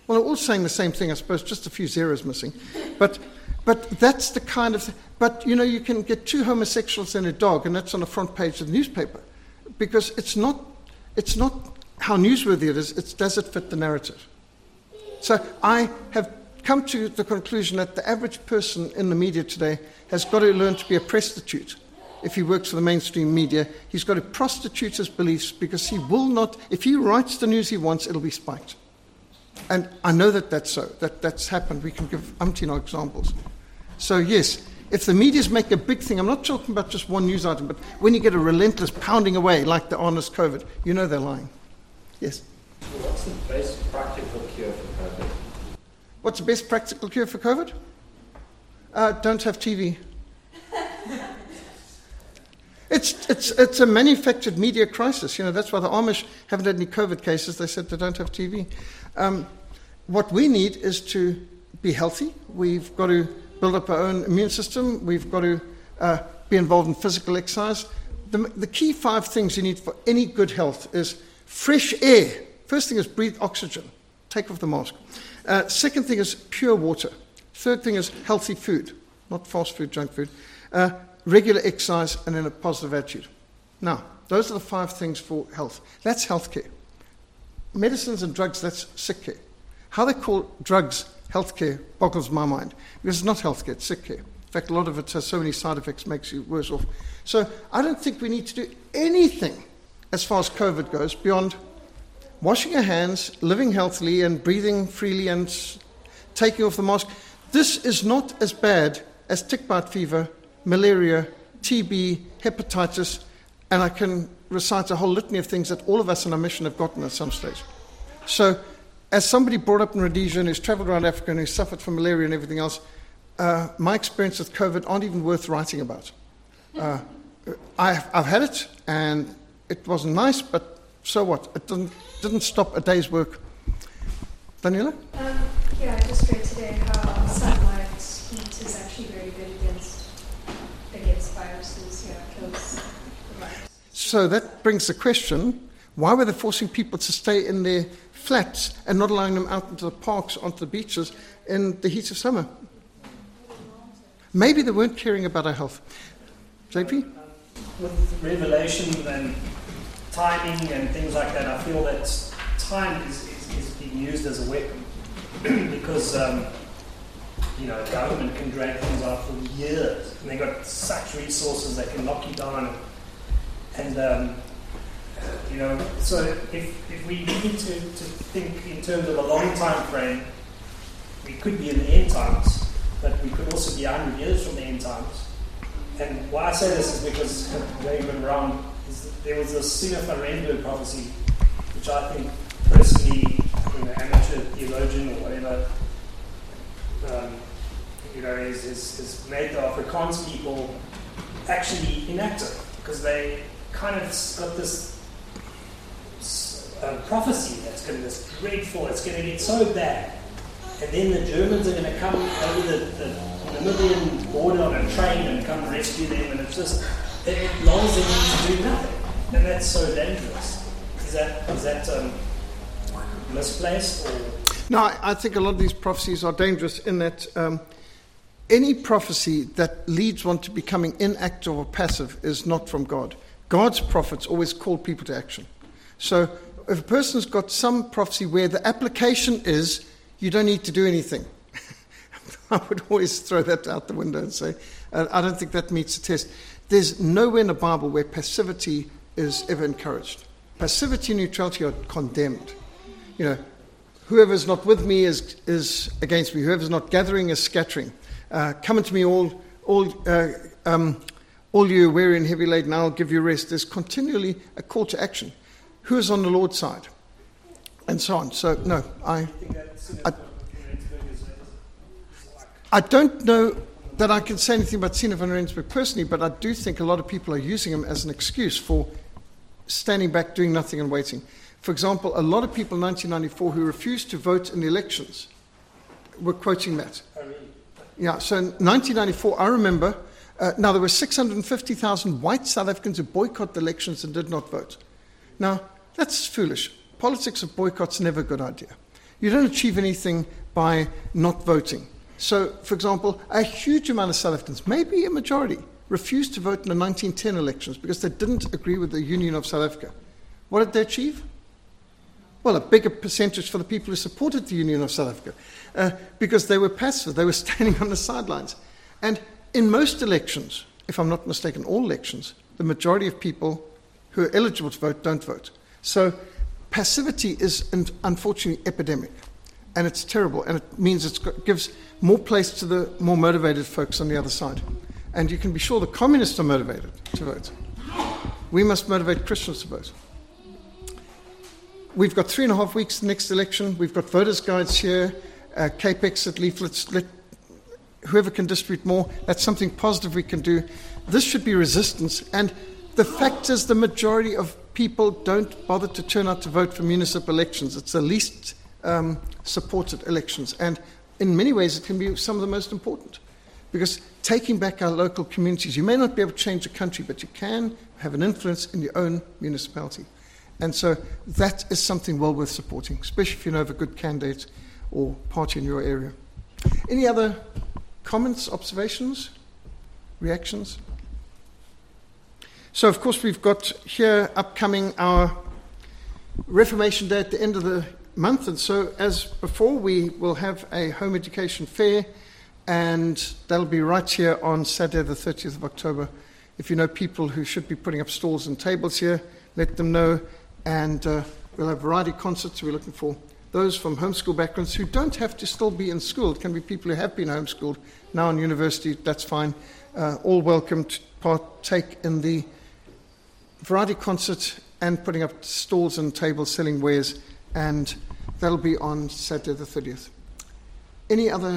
Well, they're all saying the same thing, I suppose, just a few zeros missing. But but that's the kind of thing. But, you know, you can get two homosexuals and a dog, and that's on the front page of the newspaper. Because it's not it's not how newsworthy it is, it's does it fit the narrative. So I have come to the conclusion that the average person in the media today has got to learn to be a prostitute. If he works for the mainstream media, he's got to prostitute his beliefs, because he will not, if he writes the news he wants, it'll be spiked. And I know that that's so, that that's happened. We can give umpteen examples. So yes, if the medias make a big thing, I'm not talking about just one news item, but when you get a relentless pounding away like the honest COVID, you know they're lying. Yes?
What's the best practical cure for COVID?
What's the best practical cure for COVID? Uh, don't have T V. It's it's it's a manufactured media crisis. You know, that's why the Amish haven't had any COVID cases. They said they don't have T V. Um, what we need is to be healthy. We've got to build up our own immune system. We've got to uh, be involved in physical exercise. The, the key five things you need for any good health is fresh air. First thing is breathe oxygen. Take off the mask. Uh, second thing is pure water. Third thing is healthy food, not fast food, junk food. Uh, regular exercise, and then a positive attitude. Now, those are the five things for health. That's healthcare. Medicines and drugs, that's sick care. How they call drugs healthcare boggles my mind, because it's not healthcare, it's sick care. In fact, a lot of it has so many side effects, makes you worse off. So I don't think we need to do anything as far as COVID goes beyond washing our hands, living healthily, and breathing freely, and taking off the mask. This is not as bad as tick-bite fever, malaria, T B, hepatitis, and I can recite a whole litany of things that all of us on our mission have gotten at some stage. So, as somebody brought up in Rhodesia and who's travelled around Africa and who's suffered from malaria and everything else, uh, my experience with COVID aren't even worth writing about. Uh, I've, I've had it, and it wasn't nice, but so what? It didn't, didn't stop a day's work. Daniela?
Um, yeah, I just read today how sunlight heat is actually very good against against viruses. Yeah, kills the virus.
So that brings the question, why were they forcing people to stay in their flats and not allowing them out into the parks, onto the beaches in the heat of summer? Maybe they weren't caring about our health. J P?
With revelation and timing and things like that, I feel that time is, is, is being used as a weapon because, um, you know, government can drag things out for years and they've got such resources that can lock you down. And, um, you know, so if, if we need to, to think in terms of a long time frame, we could be in the end times, but we could also be one hundred years from the end times. And why I say this is because going around, is there was a Sina van Rensburg prophecy, which I think personally, you know, amateur theologian or whatever, um, you know, is, is, is made the Afrikaans people actually inactive because they kind of got this uh, prophecy that's going to be this dreadful, it's going to get so bad, and then the Germans are going to come over the, the Namibian border on a train and come rescue them, and it's just, it, it lulls them into do nothing, and that's so dangerous. Is that is that um, misplaced? Or?
No, I, I think a lot of these prophecies are dangerous in that um, any prophecy that leads one to becoming inactive or passive is not from God. God's prophets always call people to action. So if a person's got some prophecy where the application is, you don't need to do anything, I would always throw that out the window and say, uh, I don't think that meets the test. There's nowhere in the Bible where passivity is ever encouraged. Passivity and neutrality are condemned. You know, whoever's not with me is is against me. Whoever's not gathering is scattering. Uh, come unto me all, all, uh, um, all you weary and heavy laden, I'll give you rest. There's continually a call to action. Who is on the Lord's side? And so on. So, no, I... I I don't know that I can say anything about Sina van Rensburg personally, but I do think a lot of people are using him as an excuse for standing back, doing nothing and waiting. For example, a lot of people in nineteen ninety-four who refused to vote in the elections were quoting that. Yeah, so in nineteen ninety-four, I remember, uh, now there were six hundred fifty thousand white South Africans who boycotted the elections and did not vote. Now, that's foolish. Politics of boycott's never a good idea. You don't achieve anything by not voting. So, for example, a huge amount of South Africans, maybe a majority, refused to vote in the nineteen ten elections because they didn't agree with the Union of South Africa. What did they achieve? Well, a bigger percentage for the people who supported the Union of South Africa, uh, because they were passive, they were standing on the sidelines. And in most elections, if I'm not mistaken, all elections, the majority of people who are eligible to vote don't vote. So passivity is an unfortunately epidemic, and it's terrible, and it means it gives more place to the more motivated folks on the other side. And you can be sure the communists are motivated to vote. We must motivate Christians to vote. We've got three and a half weeks to the next election. We've got voters' guides here, uh, Capex at leaflets. Let whoever can distribute more. That's something positive we can do. This should be resistance. And the fact is the majority of people don't bother to turn out to vote for municipal elections. It's the least um, supported elections. And in many ways, it can be some of the most important. Because taking back our local communities, you may not be able to change a country, but you can have an influence in your own municipality. And so that is something well worth supporting, especially if you know of a good candidate or party in your area. Any other comments, observations, reactions? So, of course, we've got here upcoming our Reformation Day at the end of the month. And so, as before, we will have a home education fair, and that'll be right here on Saturday, the thirtieth of October. If you know people who should be putting up stalls and tables here, let them know. And uh, we'll have variety concerts. We're looking for those from homeschool backgrounds who don't have to still be in school. It can be people who have been homeschooled, now in university, that's fine. Uh, all welcome to partake in the variety concert and putting up stalls and tables selling wares. And that'll be on Saturday the thirtieth. Any other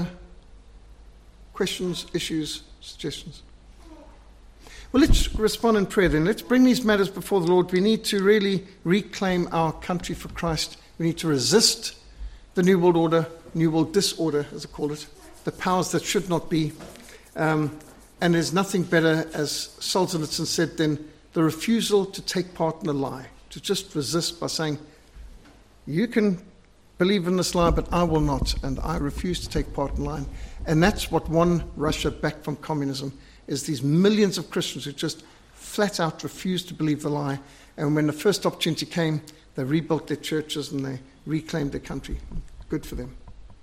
questions, issues, suggestions? Well, let's respond in prayer then. Let's bring these matters before the Lord. We need to really reclaim our country for Christ. We need to resist the New World Order, New World Disorder, as I call it, the powers that should not be. Um, and there's nothing better, as Solzhenitsyn said, than the refusal to take part in a lie, to just resist by saying, you can believe in this lie, but I will not, and I refuse to take part in lie. And that's what won Russia back from communism, is these millions of Christians who just flat out refused to believe the lie. And when the first opportunity came, they rebuilt their churches and they reclaimed their country. Good for them.